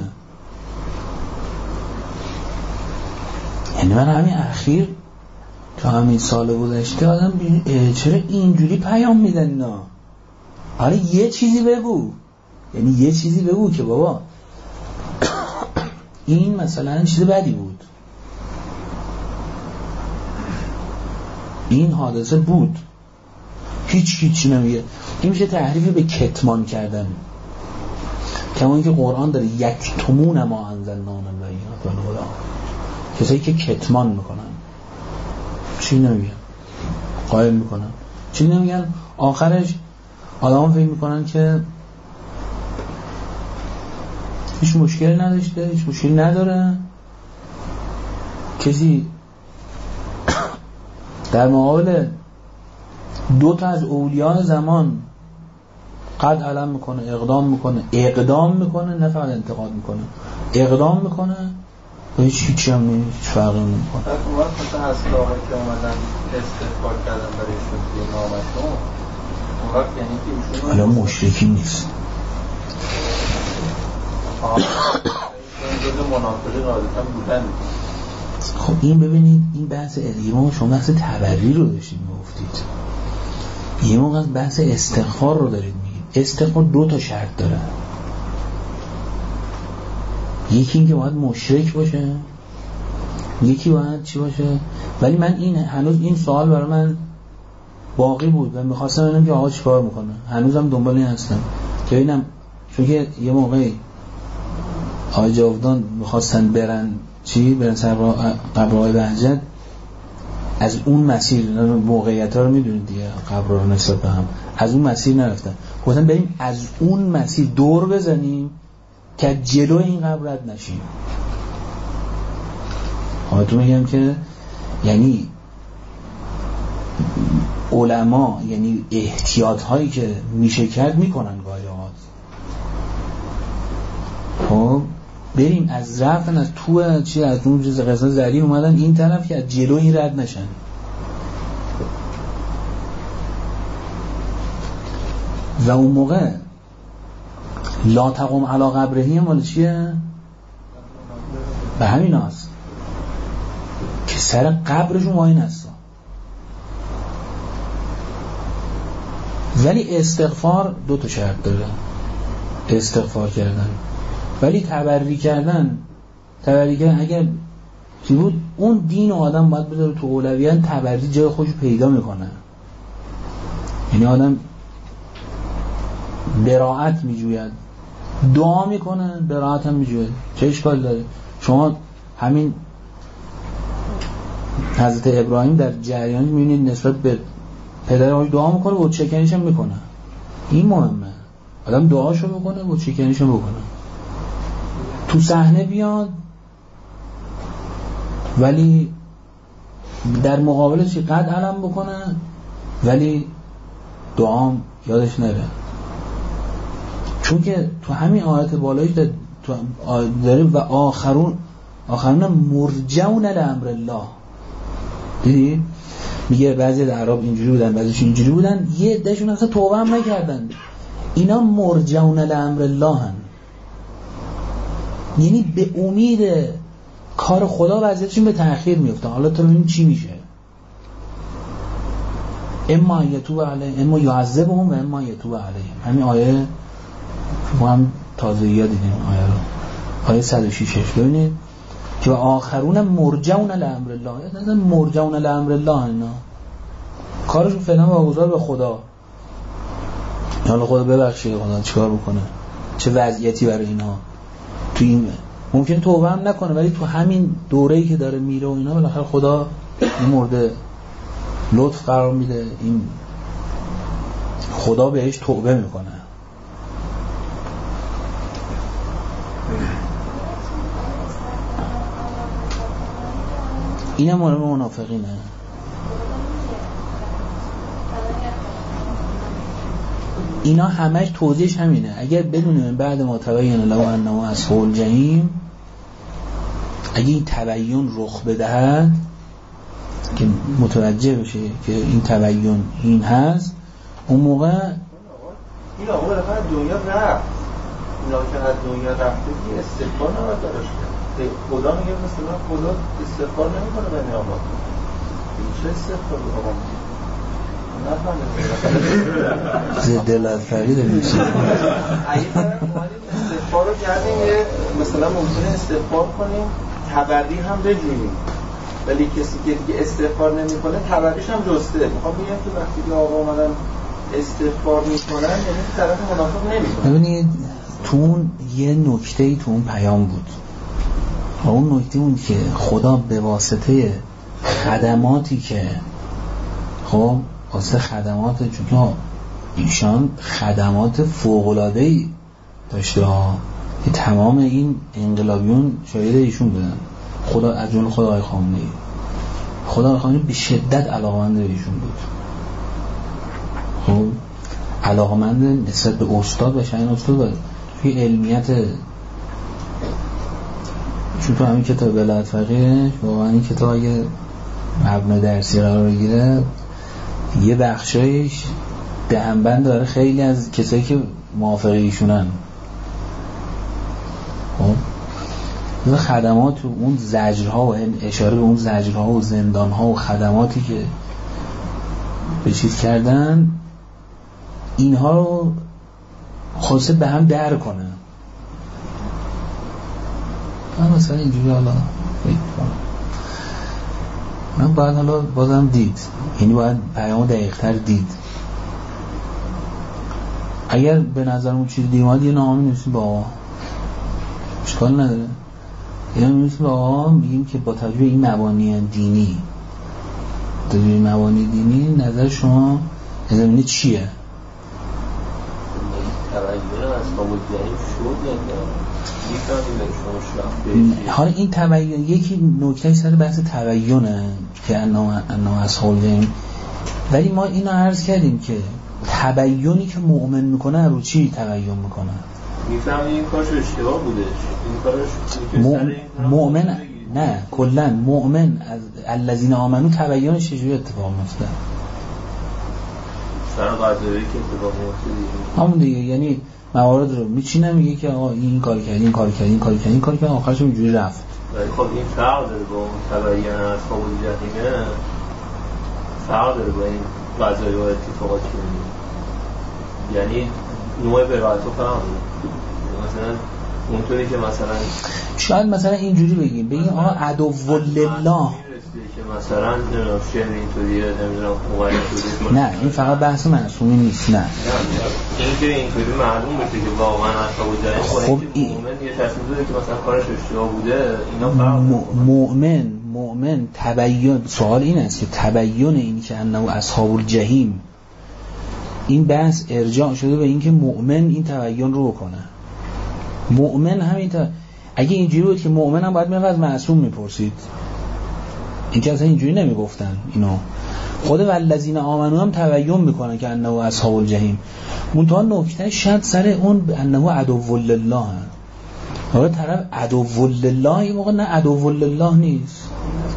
یعنی من همین اخیر تو همین سال گذشته آدم چرا اینجوری پیام میدن اینا؟ حالا یه چیزی بگو، یعنی یه چیزی بگو که بابا این مثلا چیز بدی بود، این حادثه بود، هیچ نمیگه. این میشه تحریف به کتمان کردن. کما اینکه قرآن داره یکتمون ما انزلنا من البینات والهدی، کسایی که کتمان میکنن، چی نمیگن، قائل میکنن، چی نمیگن. آخرش آدم فکر میکنن که هیچ مشکلی نداشته، هیچ مشکلی نداره. کسی در مقابل دو تا از اولیاء زمان قد علم میکنه، اقدام میکنه، نه فقط انتقاد میکنه، اقدام میکنه و هیچ هم نیست، هیچ فرقی نمیکنه. اون وقت مثلا اصلاحی که اومدن استغفار کردن برای ایشون توی نامشون، اون وقت یعنی که ایشون حالا مشرکی نیست، جز منافقین غالبا بودن. خب این ببینید این بحث ادیمون، شما بحث تبری رو داشتید میگفتید، یه موقع بحث استغفار رو دارید میگید. استغفار دو تا شرط داره، یکی این که باید مشرک باشه، یکی باید چی باشه. ولی من هنوز این سوال برای من باقی بود و میخواستم ببینم که آقا چیکار میکنه، هنوزم دنبال این هستم که ببینم، چون که یه موقعی آقای جاودان میخواستن برن سر قبرهای بهجت، از اون مسیر موقعیت ها رو میدونید دیگه، قبر رو نسبت به هم از اون مسیر نرفتن، گفتن بریم از اون مسیر دور بزنیم که جلو این قبر رد نشیم. تو میگم که یعنی علما یعنی احتیاط هایی که میشه کرد میکنن گاهی اوقات. خب بریم از رفتن از تو چی از اون قصه زرین اومدن این طرف که از جلو این رد نشن. و اون موقع لا تقوم علی قبرهی مال چیه؟ به همین هست که سر قبرشون واین هست. ولی استغفار 2 شرط داره. استغفار کردن ولی تبری کردن اگر چی بود اون دین آدم باید بذاره تو اولویت. تبری جای خودش پیدا میکنه. یعنی آدم براءت میجوید، دعا میکنه، براءت هم میجوید. چه اشکال داره؟ شما همین حضرت ابراهیم در جریان میبینید نسبت به پدرش دعا میکنه و چکنیش هم میکنه. این مهمه. آدم دعاشو بکنه و چکنیش هم بکنه. تو صحنه بیاد ولی در مقابل چی قد علم بکنه ولی دعام یادش نره. چون که تو همین آیت بالایش داره و آخرون مرجعون لامر الله. دیدی؟ میگه بعضی در عرب اینجوری بودن بعضیش اینجوری بودن، یه عدهشون اصلا توبه هم نکردن. اینا مرجعون لامر الله هن. یعنی به امید کار خدا وضعیتشون به تأخیر میفته. حالا تو ببین چی میشه. اما یتوب علیهم اما یعذبهم و اما یتوب علیهم. همین آیه ما هم تازه یاد دیدیم آیه رو. آیه 106 ببینید که آخرون مرجعون لامر الله. یعنی مرجعون لامر الله اینا کارشون فعلا واگذار به خدا. حالا خدا ببخشه، خدا چیکار بکنه، چه وضعیتی برای اینا تو این ممکن توبه هم نکنه ولی تو همین دوره‌ای که داره میره و اینا بالاخره خدا این مورد لطف قرار میده، این خدا بهش توبه میکنه. این هم مورد منافقینه. اینا همش توضیحش همینه. اگر بدونیم بعد ما تبین له انه اصحاب الجحیم، اگه این تبیین رخ بدهد که متوجه بشه که این تبیین این هست، اون موقع این آقا بالاخره دنیا رفت. اینا که از دنیا رفته که استغفار نباید داشت. خدا میگه مثلا خدا استغفار نمیکنه به نیامات. چه استغفار آقا زد دلت فریده میشه. اگه استغفار رو کردیم مثلا ممکنه استغفار کنیم تبری هم بجوییم، ولی کسی که دیگه استغفار نمیکنه تبریش هم جسته. میخوام بگم که وقتی که آقا اومدن استغفار میکنن یعنی طرف منافق نمیکنه. ببینید تو اون یه نکته‌ای تو اون پیام بود. اون نکته اون که خدا به واسطه خدماتی که خب واسه خدمات، چون که ایشان خدمات فوق‌العاده‌ای داشته که تمام این انقلابیون شاهد ایشون بودن. خدا از جمله خدای خامنه‌ای، خدای خامنه‌ای به شدت علاقه‌مند ایشون بود. خب علاقه‌مند نسبت به استاد و شاید استاد بود توی علمیت. چون تو همین کتاب ولایت فقیه واقعا این کتاب اگه مبنا درسی قرار بگیره یه بخشایش دهنبند داره خیلی از کسایی که موافق ایشونن. خب خدمات و اون زجرها و اشاره به اون زجرها و زندانها و خدماتی که به چیز کردن، اینها رو خاصه به هم در کنه. من مثلا اینجوری حالا من باید حالا بازم دید، یعنی باید پیام دقیق تر دید. اگر به نظرمون چیز دیماد یه نامه نویسیم با آقا، اشکال نداره. یه نامه نویسیم با آقا میگیم که با توجه این مبانی دینی نظر شما زمینه چیه؟ تبیین از اصحاب الجحیم شد یا حالا این تبیین یکی نکته سر بحث تبیینه که انه اصحاب الجحیم، ولی ما اینو عرض کردیم که تبیینی که مؤمن میکنه رو چی تبیین میکنه؟ میفهمی این کارش اشتباه بودش، این کارش مؤمن نه کلا مؤمن از الذین آمنو تبیینش چجوری اتفاق میفته؟ سر قضایی که اتفاق میفته همون دیگه، یعنی موارد رو میچینه میگه که آقا این کار کرد این کار کرد این کار کرد این کار کرد آخرش اینجوری رفت. ولی خب این فرق داره با تبیین اصحاب الجحیم، فرق داره با این قضایی و اتفاقاتی که میگه، یعنی نوع برایت رو فرق داره. مثلا اونطوری که مثلا شاید مثلا اینجوری بگیم آقا عدو لله که مثلا شعر اینطوریه نمیدونم موبایل شده، نه این فقط بحث معصومی نیست، نه اینطوری معلوم بشه که واقعا اصحاب الجحیم خب این مؤمن یه تصمیم داره که مثلا کارش اشتباه بوده، اینا فرق مؤمن تبیین، سوال این است که تبیین این که انه اصحاب الجحیم، این بحث ارجاع شده به این که مؤمن این تبیین رو بکنه. مؤمن همین اگه اینجوری بود که مؤمن هم باید میرفت از معصوم میپرسید، این که اصلا اینجوری نمیگفتن اینو. خود والذین آمنو هم تبیین میکنه که انه اصحاب الجحیم، منتها نکته شد سر اون انه عدو لله هم. حالا طرف عدو لله یه موقع نه عدو لله نیست.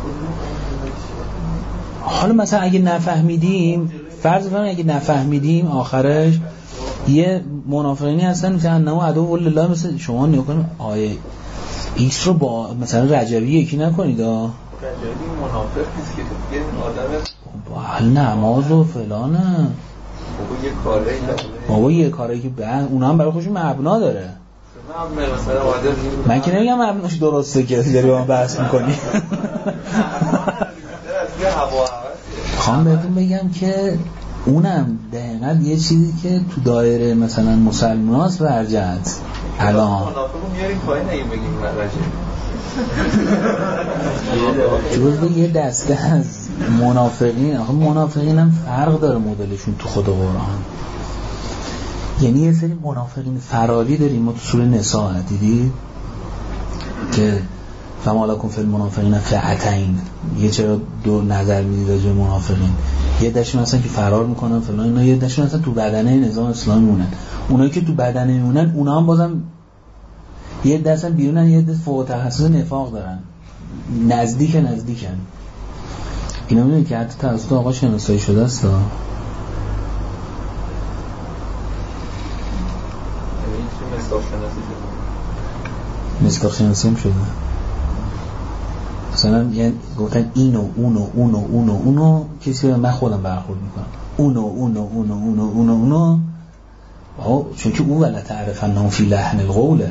حالا مثلا اگه نفهمیدیم، فرض کنیم اگه نفهمیدیم آخرش یه منافقینی هستن که انه عدو لله، مثل شما نگاه کنید آیه ایکس رو با مثلا رجبی یکی نکنید. رجبی منافق نیست که یه آدم نماز و فلانه بابا یه کاری که اونا هم برای خودشون مبنا داره. من که نمیگم مبناش درسته که داری با من بحث میکنی. خواهم بهتون بگم که اونم دقیقا یه چیزی که تو دایره مثلا مسلمان هست برجد الان منافقو میاریم پایین نگیم بگیم رجب جزو یه دسته از منافقین. آخه منافقین هم فرق داره مدلشون تو خود قرآن. یعنی یه سری منافقین فراری داریم، ما تو سوره نساء دیدید که فما لکم فی المنافقین فئتین، یه چرا دو نظر میدید راجع به منافقین، یه دشون هستن که فرار میکنن فلان اینا، یه دشون هستن تو بدنه نظام اسلامی مونن. اونایی که تو بدنه میمونن اونا هم بازم یه دستن بیرونن، یه دست فوق تخصص نفاق دارن، نزدیکن. اینا میدونید که حتی توسط آقا شناسایی شده است. مصداق شناسی هم شده. مثلا یعنی گفتن اینو اونو کسی من خودم برخورد میکنم اونو چون که او ولا تعرفن فی لحن القوله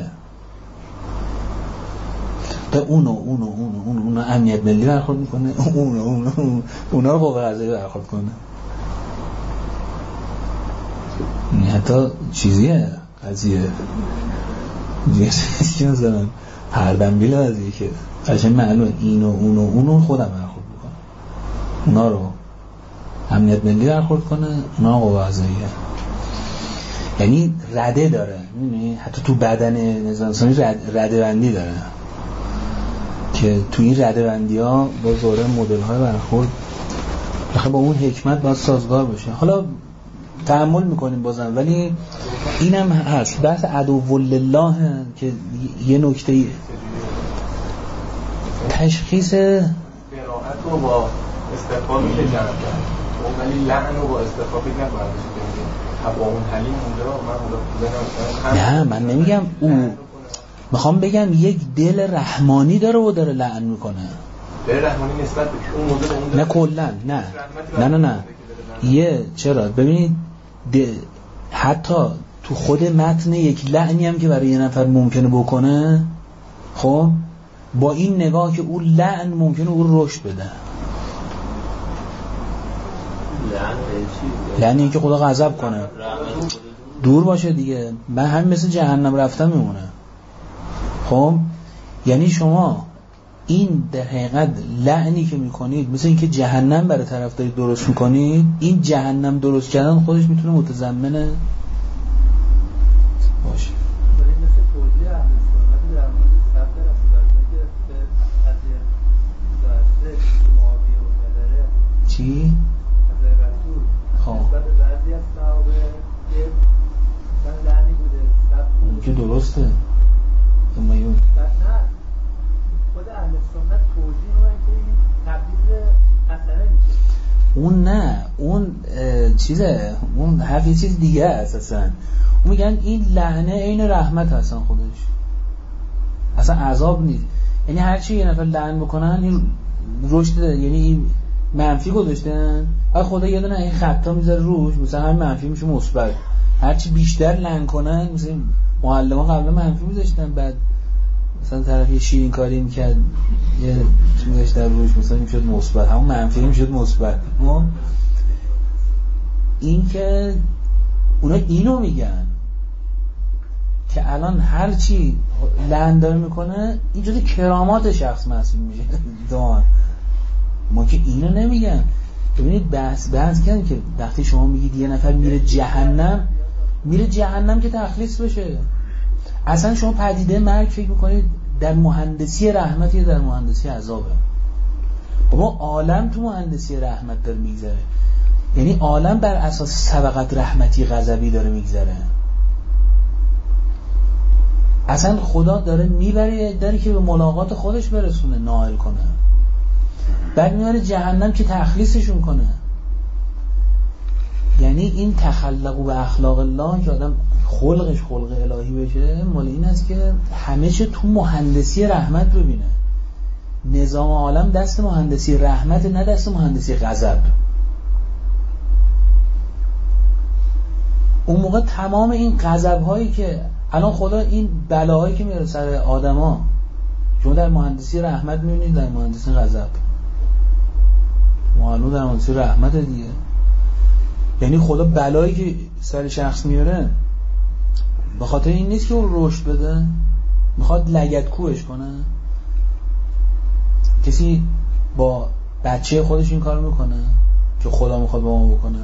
تا اونو امنیت ملی برخورد میکنه، اونا رو قوه قضاییه برخورد کنه. حتی چیزیه قضیه چی مثلا هر دنبیل قضیه که قشنگ معلومه اونو خودم برخورد میکنه، اونا رو امنیت ملی برخورد کنه، اونا قوه قضاییه. یعنی رده داره، می‌بینی حتی تو بدن نظام اسلامی رده بندی داره که تو این رده بندی ها با ظاهر مدل های برخورد بخاطر با اون حکمت باید سازگار بشه. حالا تأمل میکنیم بازم، ولی اینم هست بحث عدو لله که یه نکته تشخیص براءت رو با استفاده میشه کرد، ولی لعن رو با استفاده نباید بشه. با اون حلیم اونجا نه من نمیگم او، میخوام بگم یک دل رحمانی داره و داره لعن میکنه. دل رحمانی نسبت به اون مدل نه کلا نه یه چرا ببینید حتی تو خود متن یک لعنی هم که برای یه نفر ممکنه بکنه، خب با این نگاه که اون لعن ممکنه اون رشد بده. لعنی این که خدا غضب کنه دور باشه دیگه، من همین مثل جهنم رفتن میمونه. خب یعنی شما این در حقیقت لعنی که میکنید مثل این که جهنم برای طرف دارید درست میکنید، این جهنم درست کردن خودش میتونه متضمن باشه. ولی مثل توضیح اهل سنت در مورد ثبت رسولالله که به قضیه گذشته که معاویه و نداره چی؟ قضیه رسول نسبت به بعضی از صحابه که مثلا لعنی بوده اون که درسته اما یون نه خود اهل سنت توضیح رو که این تبدیل حسنه میشه. اون نه، اون چیزه، اون حرف یه چیز دیگه اساسا. اون میگن این لعنه عین رحمت هستن خودش، اصلا عذاب نیست. یعنی هر چی یه نفر لعن بکنن این رشد، یعنی این منفی گذاشتن و خدا یه دونه این خطا میذاره روش، مثلا همین منفی میشه مثبت. هر چی بیشتر لعن کنن، مثلا معلمان قبلا منفی میذاشتن، بعد مثلا طرف یه شیرین کاری میکرد یه چی میذاشتن روش، مثلا میشد مثبت، همون منفی میشد مثبت. این که اونا اینو میگن که الان هر چی لعن داره میکنه اینجوری کرامات شخص محسوب میشه. ما که اینو نمیگن. ببینید بحث کردن که وقتی شما میگید یه نفر میره جهنم که تخلیص بشه. اصلا شما پدیده مرگ فکر میکنید در مهندسی رحمت یا در مهندسی عذابه؟ بابا عالم تو مهندسی رحمت داره میگذره، یعنی عالم بر اساس سبقت رحمتی غضبی داره میگذره. اصلا خدا داره میبره داره که به ملاقات خودش برسونه، نائل کنه، بعد میاره جهنم که تخلیصشون کنه. یعنی این تخلق و اخلاق الله که آدم خلقش خلق الهی بشه، مال این است که همه چه تو مهندسی رحمت ببینه. نظام عالم دست مهندسی رحمت، نه دست مهندسی غضب. اون موقع تمام این غضب هایی که الان خدا این بلاهایی که میاره سر آدما، شما در مهندسی رحمت میبینید، در مهندسی غضب. معلوم در مهندسی رحمت دیگه. یعنی خدا بلایی که سر شخص میاره به خاطر این نیست که اون رشد بده، میخواد لگدکوبش کنه. کسی با بچه خودش این کار میکنه که خدا میخواد با ما بکنه؟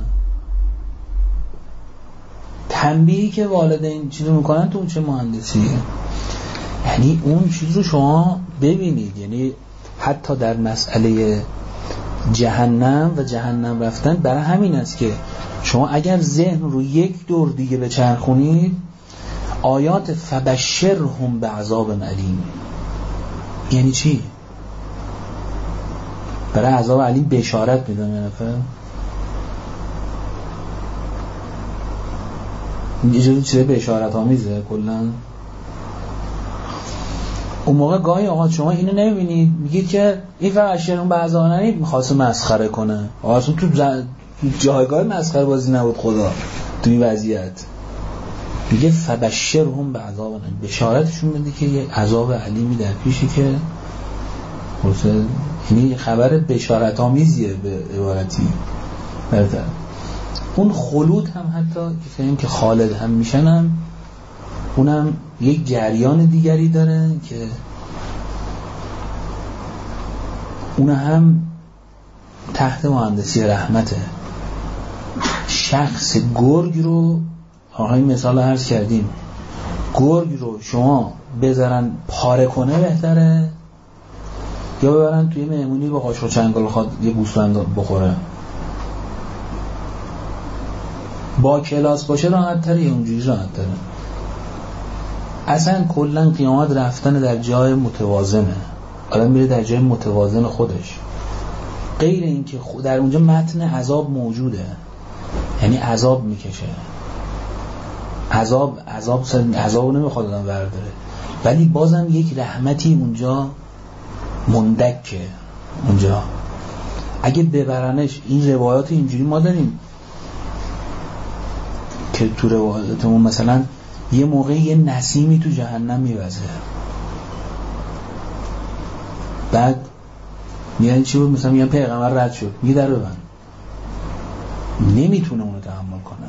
تنبیهی که والدین چیزو میکنن تو چه مهندسیه؟ یعنی اون چیز رو شما ببینید. یعنی حتی در مسئله جهنم و جهنم رفتن، برای همین است که شما اگر ذهن رو یک دور دیگه بچرخونید، آیات فبشرهم بعذاب علیم یعنی چی؟ برای عذاب علیم بشارت میدن یه نفر. یه جوری چیزه بشارت آمیزه کلن. اون موقع گاهی آقا شما اینو نمیبینید، میگید که این فبشرهم بعذاب علیم میخواست مسخره کنه. آقا اصلا تو جایگاه مسخره بازی نبود خدا تو این وضعیت. میگه فبشرهم بعذاب علیم، بشارتشون بده که یه عذاب علیمی در پیشی که خلاصه، یعنی خبر بشارت آمیزیه به عبارتی. برتر اون خلود هم حتی که خالد هم میشن هم، اونم یک جریان دیگری داره که اون هم تحت مهندسی رحمته. شخص گرگ رو آقای مثال عرض کردیم، گرگ رو شما بذارن پاره کنه بهتره یا ببرن توی مهمونی با قاشق چنگال خواد یه گوسفند بخوره؟ با کلاس باشه راحت تره یا اونجوری راحت تره؟ اصلا کلا قیامت رفتن در جای متوازنه، آدم میره در جای متوازن خودش، غیر این که در اونجا متن عذاب موجوده، یعنی عذاب میکشه. عذاب نمیخواد آدم برداره، ولی بازم یک رحمتی اونجا مندکه. اونجا اگه ببرنش، این روایات اینجوری ما داریم که تو روایاتمون مثلا یه موقع یه نسیمی تو جهنم میوزه، بعد میگن چی بود؟ مثلا میگن پیغمبر رد شد، میگه در ببند، نمیتونه اونو تحمل کنه.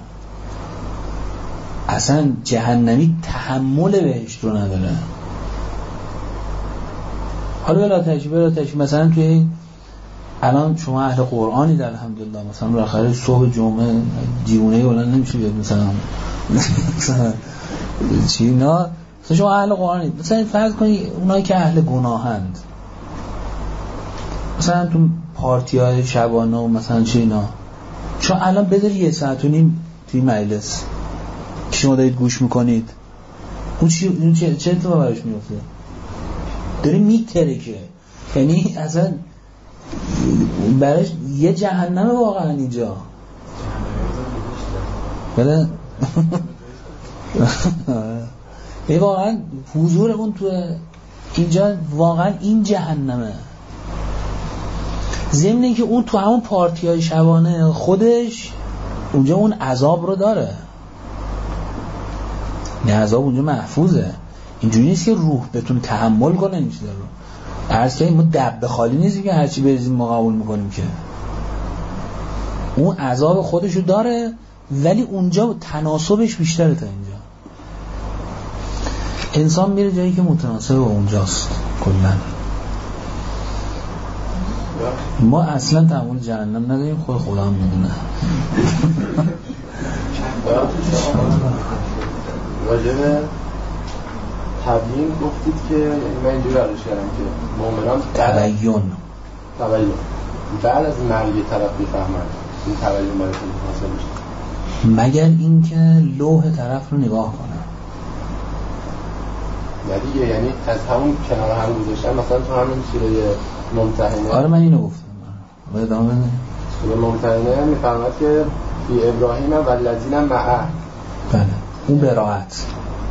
اصلا جهنمی تحمل بهشت رو نداره. حالا بلا تشبیه مثلا توی الان شما اهل قرآنید الحمدلله، مثلا بالاخره صبح جمعه دیوونه بلند نمیشه بیاد مثلا چی اینا شما اهل قرآنید. مثلا فرض کنید اونایی که اهل گناهند، مثلا تو پارتی‌های شبانه و مثلا چی اینا، چون الان بذاری 1.5 ساعت توی مجلس که شما دارید گوش میکنید، اون چه اتفاقی براش میفته؟ داره میترکه، یعنی اصلا براش یه جهنم واقعا اینجا. بله ای واقعا حضور اون تو اینجا واقعا این جهنمه. ضمن اینکه اون تو همون پارتی‌های شبانه خودش اونجا اون عذاب رو داره، نه عذاب اونجا محفوظه. اینجوری نیست که روح بتونه تحمل کنه این چیزا رو. عرض کنیم ما دبه خالی نیستیم که هرچی بریزیم ما قبول میکنیم، که اون عذاب خودشو داره ولی اونجا تناسبش بیشتره تا اینجا. انسان میره جایی که متناسب با اونجاست. کلن ما اصلا تحمل جهنم نداریم، خدا هم میدونه. راجب تبیین گفتید که من اینجوری برداشت کردم که مؤمنان تبیین بعد از مرگ طرف بفهمن این تبیین براتون حاصل میشه، مگر اینکه لوح طرف رو نگاه کنن. نه دیگه، یعنی از همون کنار هم گذاشتن. مثلا تو همین سوره ممتحنه، آره من اینو گفتم، باید ادامه بده. سوره ممتحنه میفرماد که فی ابراهیم و الذین معه. بله اون براءت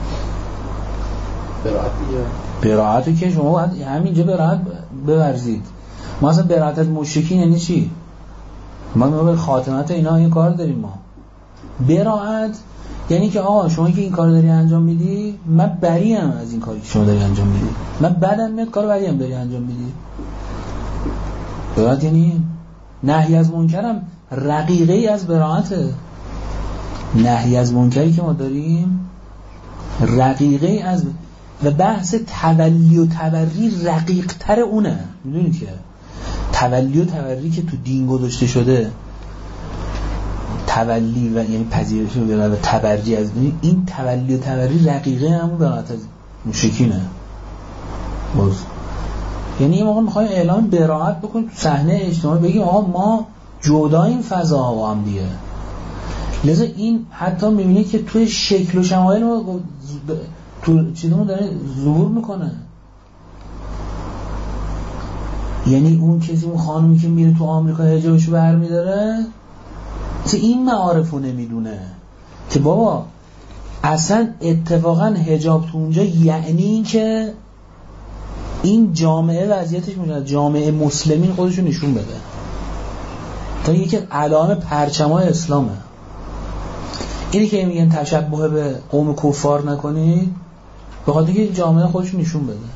دیگه، براءتی که شما باید همینجا براءت بورزید. ما اصلا براءت از مشرکین یعنی چی؟ ما به خاتمت اینا این کار داریم. ما براءت یعنی که آقا شما که این کار داری انجام میدی، من بریم از این کاری که شما داری انجام میدی، من بعدم میاد کارو بریم داری انجام میدی. براءت یعنی نهی از منکرم رقیقی از براءته. نهی از منکری که ما داریم رقیقی از، و بحث تولی و تبری رقیق تر اونه. میدونید که تولی و تبری که تو دین گذاشته شده، تولی و یعنی پذیرش و تبری از دین، این تولی و تبری رقیقه همون براءت از مشرکینه. باز یعنی یه موقع میخوایم اعلام براءت بکنیم تو صحنه اجتماعی، بگیم آقا ما جداییم فضاها با هم دیگه. لذا این حتی میبینید که توی شکل و شمایل ما تو چیزمون داره ظهور میکنه. یعنی اون کسی، اون خانومی که میره تو آمریکا حجابشو برمیداره، مثل این معارفو نمیدونه که بابا اصلا اتفاقا حجاب تو اونجا یعنی این که این جامعه وضعیتش میشه، جامعه مسلمین خودشو نشون بده. تا یکی علامه پرچمای اسلامه. اینی که میگن تشبه به قوم کفار نکنید، به خاطر اینکه جامعه خودشو نشون بده.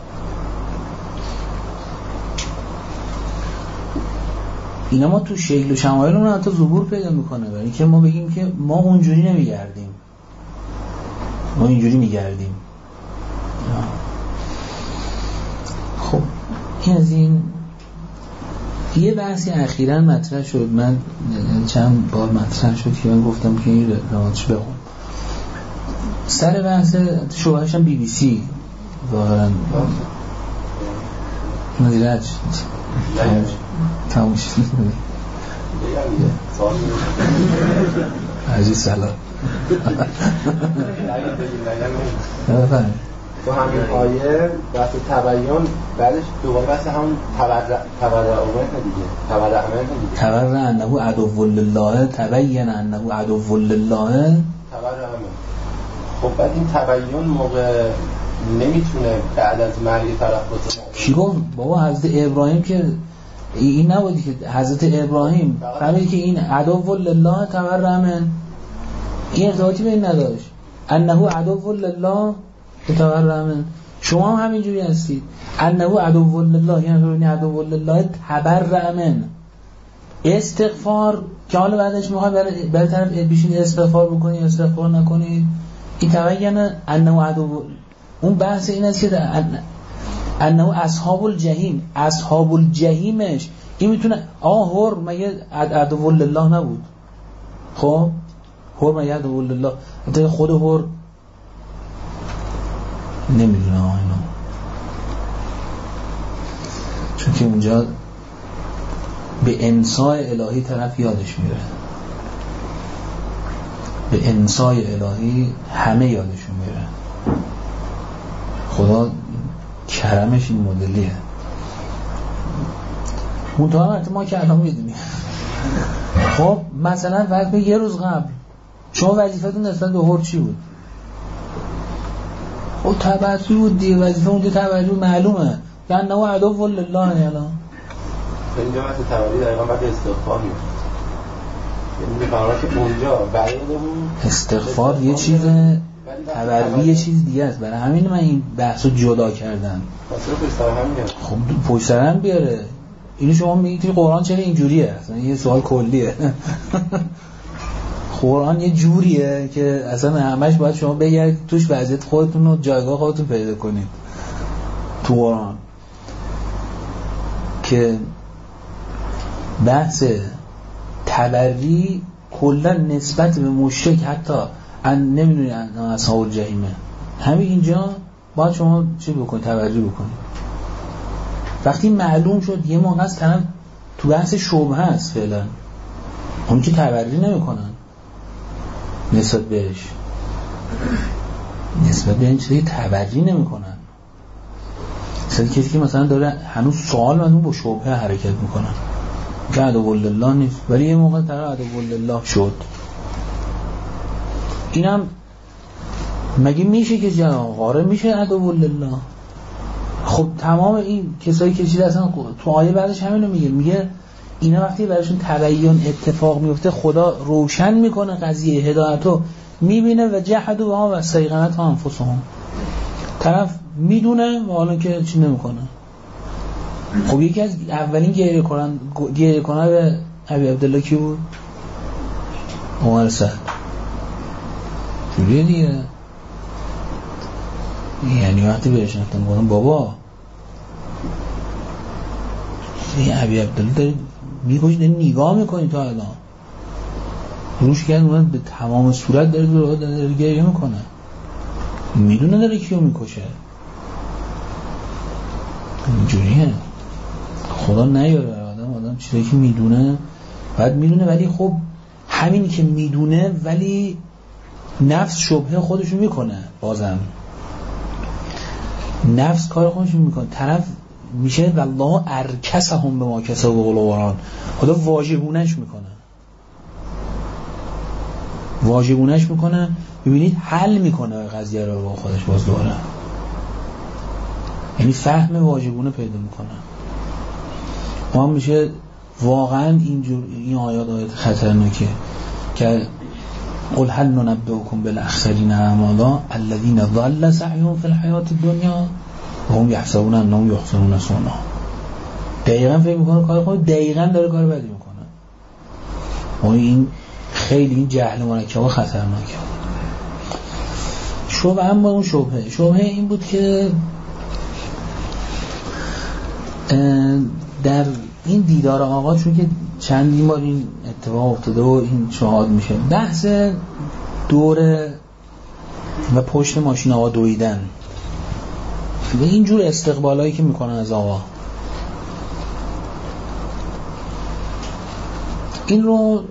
اینا ما تو شکل و شمایلمون حتی ظهور پیدا میکنه، برای اینکه ما بگیم که ما اونجوری نمیگردیم، ما اینجوری میگردیم. خب این از این. یه بحثی اخیراً مطرح شد، من چند بار مطرح شد که من گفتم که این رواتش بخون. سر بحث شبهش هم BBC ظاهراً مدیرج تموم شد. عزیز سلام. تو همین آیه بحث تبیین بعدش دوباره بحث همون تبرع انه عدو لله، تبین انه عدو لله. خب بعد این تبیین موقع نمیتونه بعد از مرگ طرف باشه. کی گفت بابا؟ حضرت ابراهیم که این نبودی که حضرت ابراهیم فهمید که این عدو لله تبرع من، این ارتباطی به این نداشت. انه عدو لله تبرع من. شما هم همینجوری هستید. انه عدو لله یعنی عدو لله تبرع من. استغفار که حالا بعدش میخوای برای طرف بشین استغفار بکنی استغفار نکنید، این تبین انه عدو. اون بحث این است که انه اصحاب الجحیم، اصحاب الجحیمش این میتونه هور مگه عدو لله نبود؟ خب هور مگه عدو لله؟ حتی خود هور نمیدونه اینو، چون که اونجا به انسای الهی طرف یادش میره، به انسای الهی همه یادشون میره. خدا کرمش این مدلیه. منطقه ما که الان میدونیم. خب مثلا وقت به یه روز قبل شما وظیفتون نسبت به هر چی بود؟ خب تبعی بود دیگه، وظیفه اونجا تبعی بود معلومه، یعنی نوع عدو لله. الان اینجا مثل تبعی دقیقا بعد استغفار میشه، یعنی برای که اونجا برایدمون استغفار یه چیز، تبعی یه چیز دیگه است. برای همین من این بحثو جدا کردم. خب پشت سر هم بیاره. اینو شما میگید که قرآن چرا اینجوریه؟ اصلا یه سوال کلیه. قرآن یه جوریه که اصلا همش باید شما بگردید توش وضعیت خودتون و جایگاه خودتون پیدا کنید تو قرآن، که بحث تبری کلا نسبت به مشرک حتی نمیدونی اصحاب الجحیمه، همین اینجا باید شما چی بکنید؟ تبری بکنید. وقتی معلوم شد یه موقع از طرف تو بحث شبهه هست، فعلا اون که تبری نمیکنن نسبت بهش، نسبت به این چیزی تبری نمیکنن. مثلا کسی که مثلا داره هنوز سوال مندون با شبهه حرکت میکنن که عدو لله نیست، ولی یه موقع طرف عدو لله شد. اینم مگه میشه که جناب غاره میشه عدو لله؟ خب تمام این کسایی که چیز اصلا تو آیه بعدش همینو میگه اینا وقتی براشون تبیین اتفاق میفته خدا روشن میکنه قضیه، هدایتو میبینه و جحدوا و استیقنتها انفسهم، طرف میدونه و حالا که چی نمیکنه. خب یکی از اولین گریه کنه به ابی عبدالله کی بود؟ عمر سعد. جوریه دیگه، یعنی وقتی بهش نفتم گفتم بابا این ابی عبدالله داری میگوش داری نگاه میکنی تا الان روش کرد اومد به تمام صورت داره گریه میکنه، میدونه داره کیو میکشه. اینجوریه خدا نیاره آدم چیزایی که میدونه بعد میدونه، ولی خب همینی که میدونه ولی نفس شبهه خودشو میکنه، بازم نفس کار خودشو میکنه، طرف میشه والله ارکسهم به ما کسب و قلوبران، خدا واجبونش میکنه. ببینید حل میکنه قضیه رو با خودش باز دوباره، یعنی فهم واجبونه پیدا میکنه. ما میشه واقعا اینجور این آیات خطرناکه که قل هل ننبئکم بالاخسرین اعمالا الذین ضل سعیهم فی الحیاة الدنیا و هم یحسبون انهم یحسنون صنعا. دقیقاً فکر میکنه کار خود دقیقاً داره کار بدی میکنه. و این خیلی این جهل مرکب خطرناکه. اما اون شبهه این بود که در این دیدار آقا، چون که چندین بار این اتفاق افتاده و این شهاد میشه، بحث دوره و پشت ماشین آقا دویدن و اینجور استقبالایی که میکنن از آقا، این رو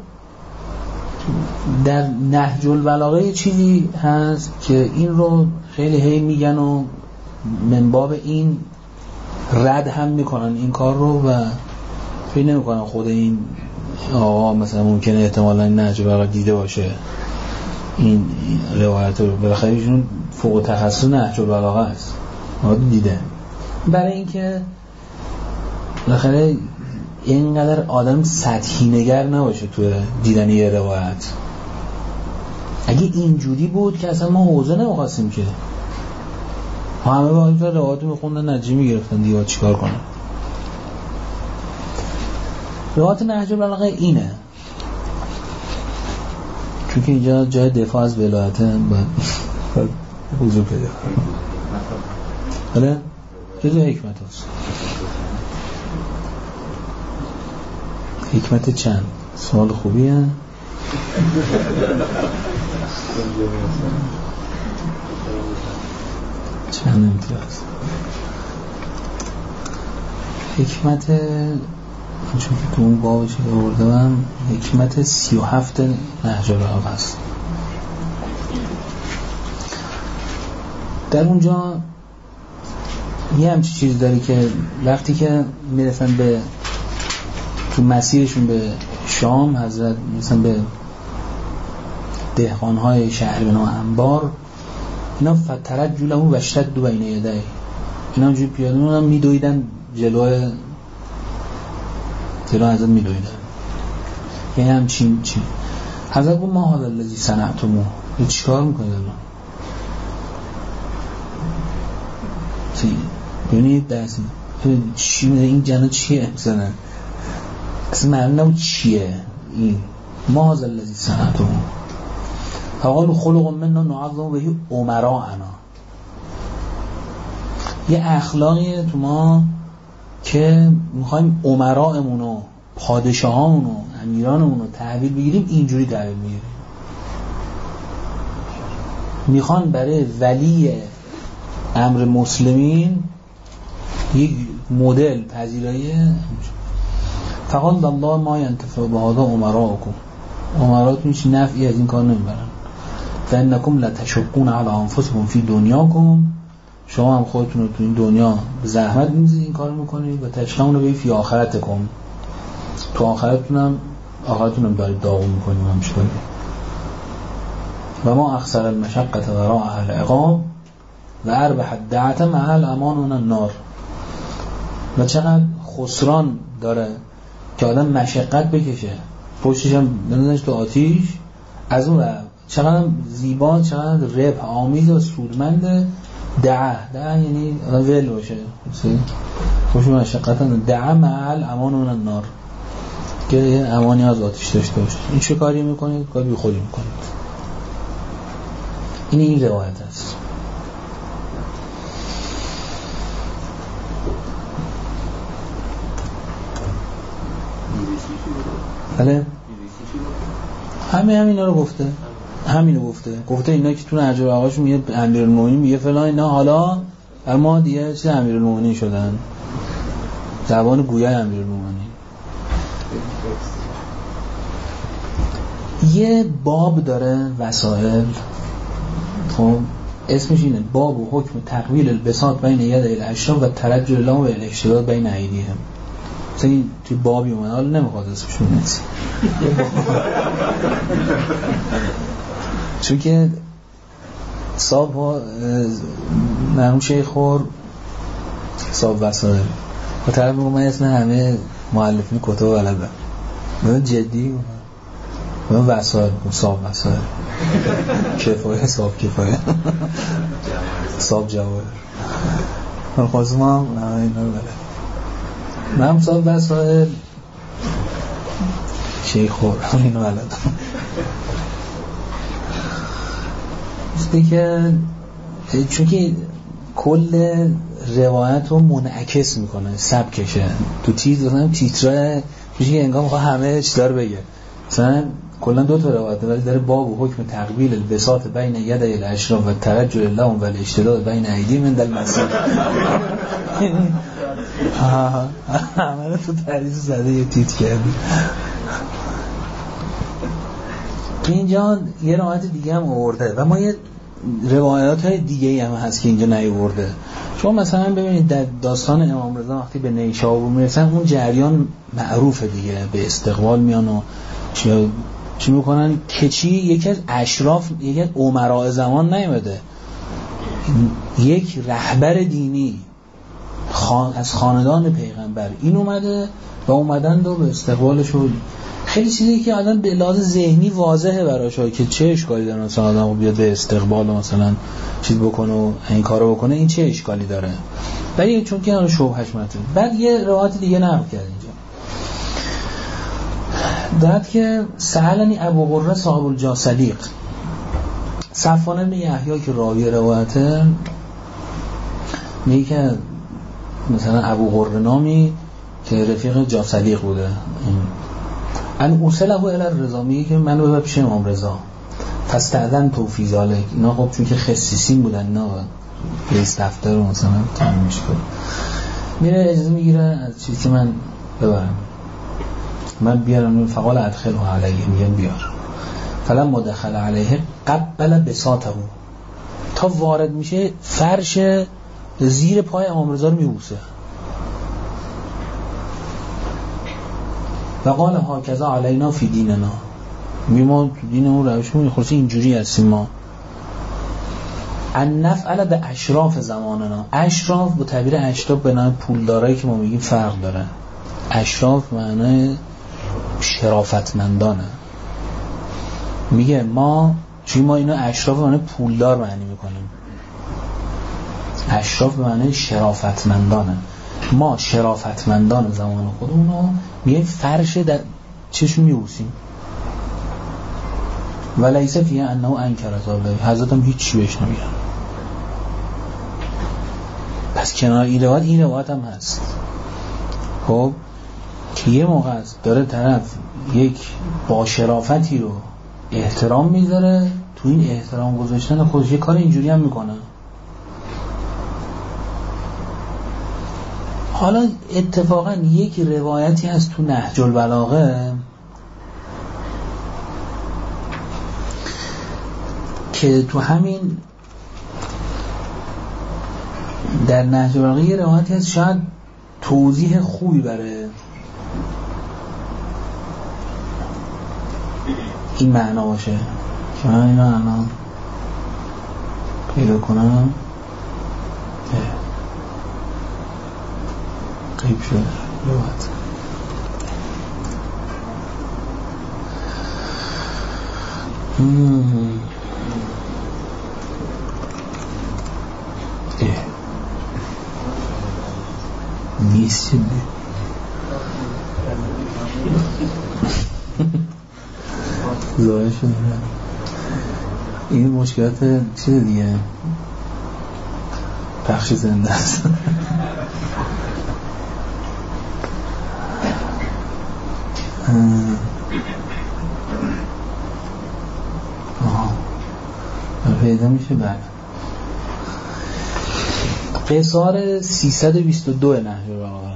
در نهج البلاغه چیزی هست که این رو خیلی هی میگن و من باب این رد هم میکنن این کار رو و فکر نمیکنن خود این آقا مثلا ممکنه احتمالا نهج البلاغه دیده باشه این روایت رو، بالاخره ایشون فوق تخصص نهج البلاغه است، دیده. برای اینکه بالاخره اینقدر آدم سطحی نگر نباشه تو دیدن یه روایت. اگه اینجوری بود که اصلا ما حوزه نمیخواستیم که همه با این روایت میخوندن نتیجه میگرفتن دیگه چیکار کنن. روایت نهج البلاغه اینه، چون که اینجا جای دفاع از ولایت باید حضور پیدا کنه. حالا جزو حکمت هست. حکمت چند؟ سوال خوبیه. چند امتیاز حکمت چون که تو اون بابش بردم حکمت 37 نهج البلاغه است. در اونجا یه همچی چیز داری که وقتی که میرسن به تو مسیرشون به شام حضرت میرسن به دهقانهای شهر به نام انبار، اینا فترت جولمو و شد دو بین یدهی، اینا همجوری پیاده میدونم میدویدن جلو حضرت میدویدن. یعنی همچین چی حضرت بود ما حالا لذی صنعتمو چی کار میکنید الان؟ ببینید درست چی میده این جنا چیه مثلا اصلا معلوم نبود چیه این ما حالا لذی صنعتمو فقالو خلق مننا نعظم بهی امراءنا. یه اخلاقیه تو ما که میخوایم امراءمونو پادشاهامونو امیرانمونو تحویل بگیریم، اینجوری تحویل میگیریم. میخوان برای ولی امر مسلمین یک مدل پذیرایی. فقال الله ما ینتفع بهذا امراءکم، امراتون هیچ نفعی از این کار نمیبرن. فانکم لتشقون علی انفسکم فی دنیاکم، شما هم خودتون رو تو این دنیا به زحمت می‌ذارید این کارو میکنید و تشقون به فی آخرتکم، تو آخرتون هم دارید داغون میکنید هم چیکار. و ما اخسر المشقه وراء العقاب و اربح الدعوه مع الامان من النار. و چقدر خسران داره که آدم مشقت بکشه پشتش هم بندازنش تو آتیش، از اون چقدر زیبا چقدر ربح آمیز و سودمنده. دعه یعنی آدم ول باشه خوش مشقت هم دعه مع الامان من النار، که یه امانی از آتیش داشته باشه. این چه کاری میکنید؟ کار بی خودی میکنید. این روایت است. بله همینا رو گفته، همینو گفته اینا که تو نهج البلاغه‌اش میگه امیرالمومنین میگه فلان، اینا حالا اما دیگه چیز امیرالمومنین شدن، زبان گویای امیرالمومنین. یه باب داره وسائل، خب اسمش اینه باب و حکم تقبیل البساط بین یدی الاشراف و ترجل الله و الاشتداد بین ایدیهم. مثلا این توی بابی اومده، حالا نمیخواد اسمش بنویسه چون که صاحب مرحوم شیخ خور صاحب وسائل و طرف میگم من اسم همه مؤلفین کتب بلدم، من جدی من وسائل صاحب وسائل کفایه صاحب کفایه صاحب جواهر من خواستم هم اینا رو بلد. من صاحب وسائل شیخ خور اینو بلدم. که چون که کل روایت رو منعکس میکنه سبکشه تو چیز مثلا تیترای میشه که انگار میخواد همه چیزا رو بگه. مثلا کلا دو تا روایت ولی داره باب و حکم تقبیل البساط بین یدی الاشراف و ترجل اللهم و الاشتداد بین ایدیهم عند المسجد. همه تو تعریض زده یه تیتر کردی. تو اینجا یه روایت دیگه هم آورده و ما یه روایات های دیگه هم هست که اینجا نیاورده. شما مثلا ببینید در داستان امام رضا وقتی به نیشابور میرسن اون جریان معروفه دیگه، به استقبال میان و چی میکنن که چی یکی از اشراف یکی از امراء زمان نیامده، یک رهبر دینی از خاندان پیغمبر این اومده و اومدن و به استقبالش و خیلی چیزی که آدم به لحاظ ذهنی واضحه براش که چه اشکالی داره مثلا آدم بیاد به استقبال و مثلا چیز بکنه و این کارو بکنه، این چه اشکالی داره، ولی چون که شبهش مطرحه. بعد یه روایت دیگه نقل کرد اینجا داد که سألنی ابو قره صاحب الجاسلیق، صفوان بن یحیی که راوی روایته میگه که مثلا ابو قره نامی که رفیق جاسلیق بوده ان اوصله الی الرضا، میگه که منو ببر پیش امام رضا فاستأذن تو فی ذلک. اینا خب چون که خصیصین بودن اینا ریس دفتر رو مثلا تمومش کنه، میره اجازه میگیره از چیزی که من ببرم، من بیارم فقال ادخله علیه، میگم بیار. فلما مدخل علیه قبل بساطه، تا وارد میشه فرش زیر پای امام رضا رو میبوسه. و قال هاکذا علینا فی دیننا، ما تو دینمون روشمون خلاص اینجوری هستیم ما. ان نفعل به اشراف زماننا، اشراف به تعبیر اشراف به نام پولدارایی که ما میگیم فرق داره. اشراف معنی شرافتمندانه، میگه ما چون ما اینو اشراف معنی پولدار معنی میکنیم، اشراف معنی شرافتمندانه، ما شرافتمندان زمان خودمون رو میگیم فرش در چشم میبوسیم. ولیس فیه انه انکر ذلک، حضرت هم هیچ چی بهش نمیگن. پس کنار این روایت هم هست. خب که یه موقع است داره طرف یک با شرافتی رو احترام میذاره، تو این احترام گذاشتن خودش یه کار اینجوری هم میکنه. حالا اتفاقا یک روایتی هست تو نهج البلاغه که تو همین در نهج البلاغه یه روایتی هست شاید توضیح خوبی برای این معنا باشه که من اینو الان پیدا کنم. قیب شده روایت نیست شده زایه شده. این مشکلات چیه دیگه، پخش زنده است. پیدا میشه. بعد قصار 322 نهج البلاغه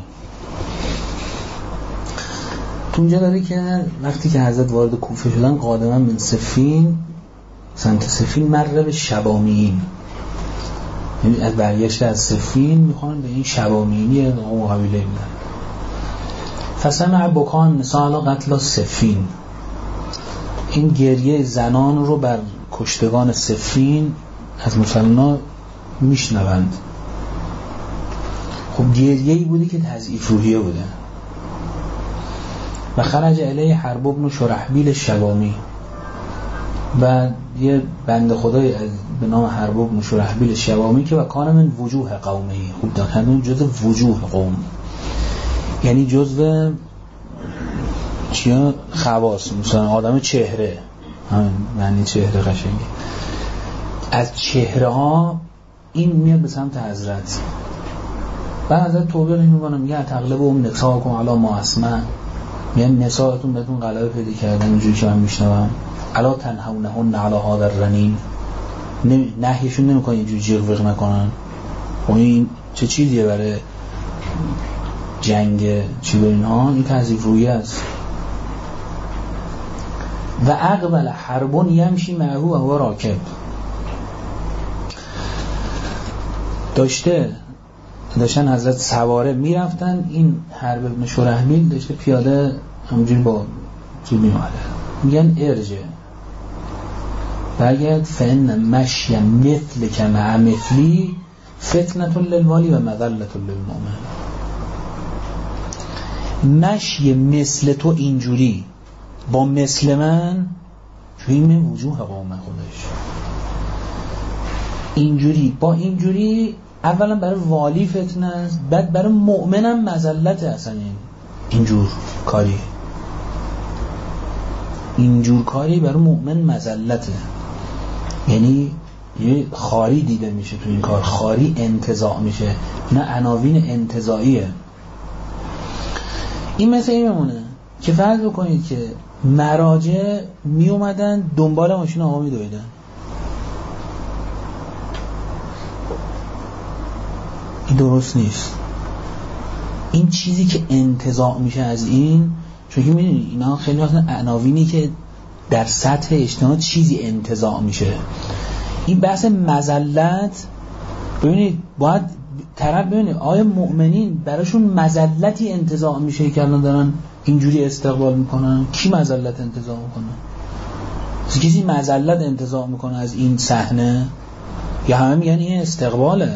تو اونجا داره که وقتی که حضرت وارد کوفه شدن قادما من صفین، سمت صفین مر به شبامیین، یعنی از برگشت از صفین میخوان به این شبامیینی قوم قبیله میدن. فسمع بکان نساء علی قتل صفین، این گریه زنان رو بر کشتگان صفین از مسلمان میشنوند. خب گریه‌ای بوده که تضعیف روحیه بوده. و خرج الیه حرب ابن شرحبیل شبامی، و یه بنده خدای به نام حرب ابن شرحبیل شبامی که و کان من وجوه قومه، خوب دارن جزء وجوه قوم، یعنی جزء چیه خواص، مثلا آدم چهره، همین معنی چهره قشنگه، از چهره ها این میاد به سمت حضرت. بعد حضرت توبه میکنه میگه تغلب اون نساءکم علی ما اسمع، میگن نساءتون بهتون غلبه پیدا کردن اینجوری که من میشنوم. الا تنهونهن علی هذا الرنین، نهیشون نمیکنه اینجوری جیغ ویغ نکنن. و این چه چیزیه برای جنگ چی به اینها؟ این تضعیف رویه است. و اقبل حربون یمشی معه و هو راکب، داشتن حضرت سواره میرفتن، این حرب ابن شرحبیل داشته پیاده همونجوری با چی میماله. میگن ارجع برگرد، فإن مشی مثل که مع مثلی فتنة للوالی و مذلة للمؤمن. مشی مثل تو اینجوری با مثل من توی وجوه قوم خودش، اینجوری با اینجوری اولا برای والی فتنه است، بعد برای مؤمنم مذلت. اصلا اینجور کاری برای مؤمن مذلته، یعنی یه خاری دیده میشه تو این کار، خاری انتزاع میشه، نه عناوین انتزاعیه. این مثل این بمونه که فرض بکنید که مراجع می اومدن دنبال ماشین آقا می دویدن، این درست نیست. این چیزی که انتزاع میشه از این، چون که میدونی اینا خیلی وقتا عناوینی که در سطح اجتماع چیزی انتزاع میشه. این بحث مذلت، ببینید باید طرف ببینید آیا مؤمنین براشون مذلتی انتزاع میشه که الان دارن اینجوری استقبال میکنن؟ کی مذلت انتزاع میکنه؟ کسی مذلت انتزاع میکنه از این صحنه؟ یا همه میگن این استقباله؟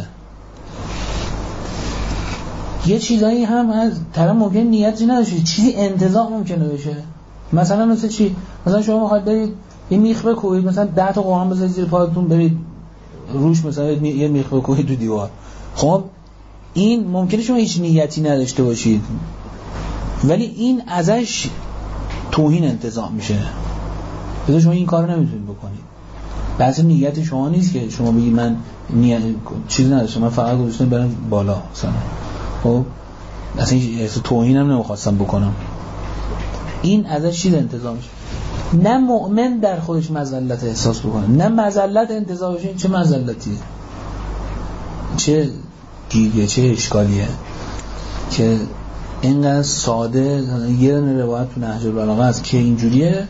یه چیزایی هم از طرف ممکن نیتی نداشته، چیزی انتزاع ممکنه بشه. مثلا مثل چی؟ مثلا شما میخواید برید یه میخ بکوبید، مثلا 10 تا قرآن بذارید زیر پاتون، برید روش مثلا یه میخ بکوبید تو دیوار. خب این ممکنه شما هیچ نیتی نداشته باشید، ولی این ازش توهین انتزاع میشه. بذار شما این کارو نمیتونید بکنید. بحث نیت شما نیست که شما بگید من نیت چیزی نداشتم، من فقط گذاشتم برم بالا مثلا. خب اصلا هیچ توهینم نمیخواستم بکنم. این ازش چیز انتزاع میشه. نه مؤمن در خودش مذلت احساس بکنه، نه مذلت انتزاع بشه. چه مذلتیه؟ چه گیگه؟ چه اشکالیه که اینقدر ساده؟ یه دونه روایت تو نهج البلاغه هست که اینجوریه،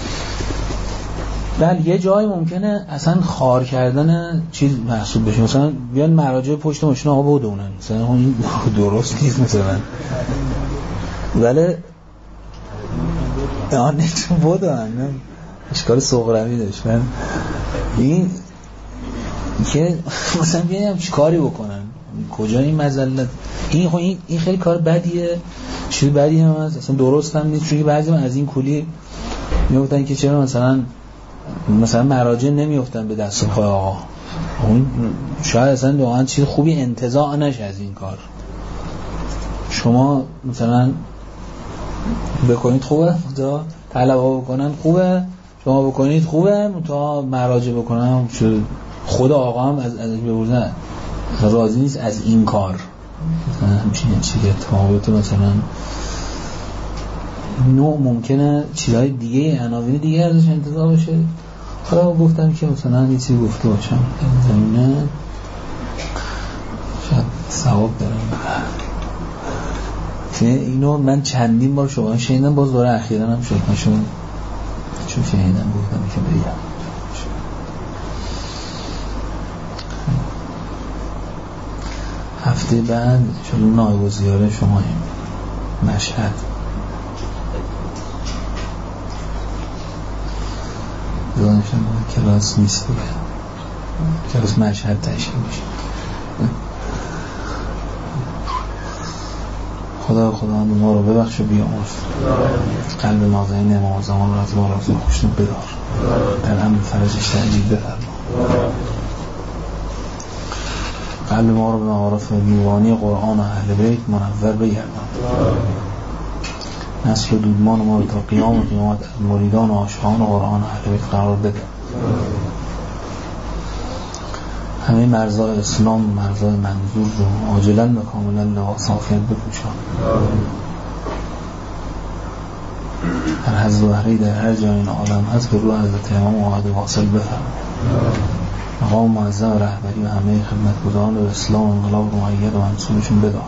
بله یه جایی ممکنه اصلا خار کردن چیز محسوب بشه. مثلا بیان مراجع پشت ماشین آقا بدونن، مثلا این درست نیست مثلا، ولی آن نتون بدونن اشکال صغروی داشت. من این که مثلا بیان چی کاری بکنن؟ کجا این مذلت؟ این خیلی کار بدیه، چیز بدی هم هست، اصلا درست هم نیست. چون بعضی از این کولی میگفتن که چرا مثلا مراجع نمیافتن به دست و پای آقا. اون شاید اصلا واقعا چیز خوبی انتزاع نشه از این کار. شما مثلا بکنید خوبه، تا طلبا بکنن خوبه، شما بکنید خوبه، تا مراجع بکنن خود آقا هم از ببرزن راضی نیست از این کار. مثلا همچین چیزی اتفاقات مثلا نوع ممکنه چیزهای دیگه عناوین دیگه ازش انتزاع بشه. حالا گفتم که مثلا یه چیزی گفته باشم این زمینه شاید ثواب دارم. اینو من چندین بار شما شنیدم، باز دوره اخیرا هم شد نشون چون شنیدم گفتم که بگم. هفته بعد شد نایب و زیاره شما مشهد دانشم کلاس نیست دیگه، کلاس مشهد تشکیل میشه. خدا ما رو ببخش و بیامرز. قلب نازنین امام زمان رو از ما راضی و خوشنود بدار، در امن فرجش تعجیل بفرما. قلب ما رو به معارف نورانی قرآن و اهل بیت منور بگردان. نسل و دودمان ما رو تا قیامت مریدان و عاشقان و قرآن و اهل بیت قرار بده. همه مرزای اسلام و مرزای منظور رو عاجلاً و کاملاً لباس عافیت بپوشان. هر حضر و بحری در هر جای این عالم هست به روح حضرت امام وعد واصل بفرما. مقام معظم و رهبری و همه خدمتگزاران و اسلام و انقلاب رو مؤید و منصورشون بدار.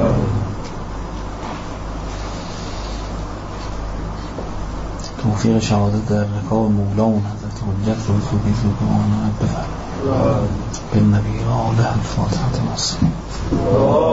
توفیق شهادت در رکاب مولامون حضرت حجت رو زودی به آنها بفرما. بالنبی و آله الفاتحة مصر.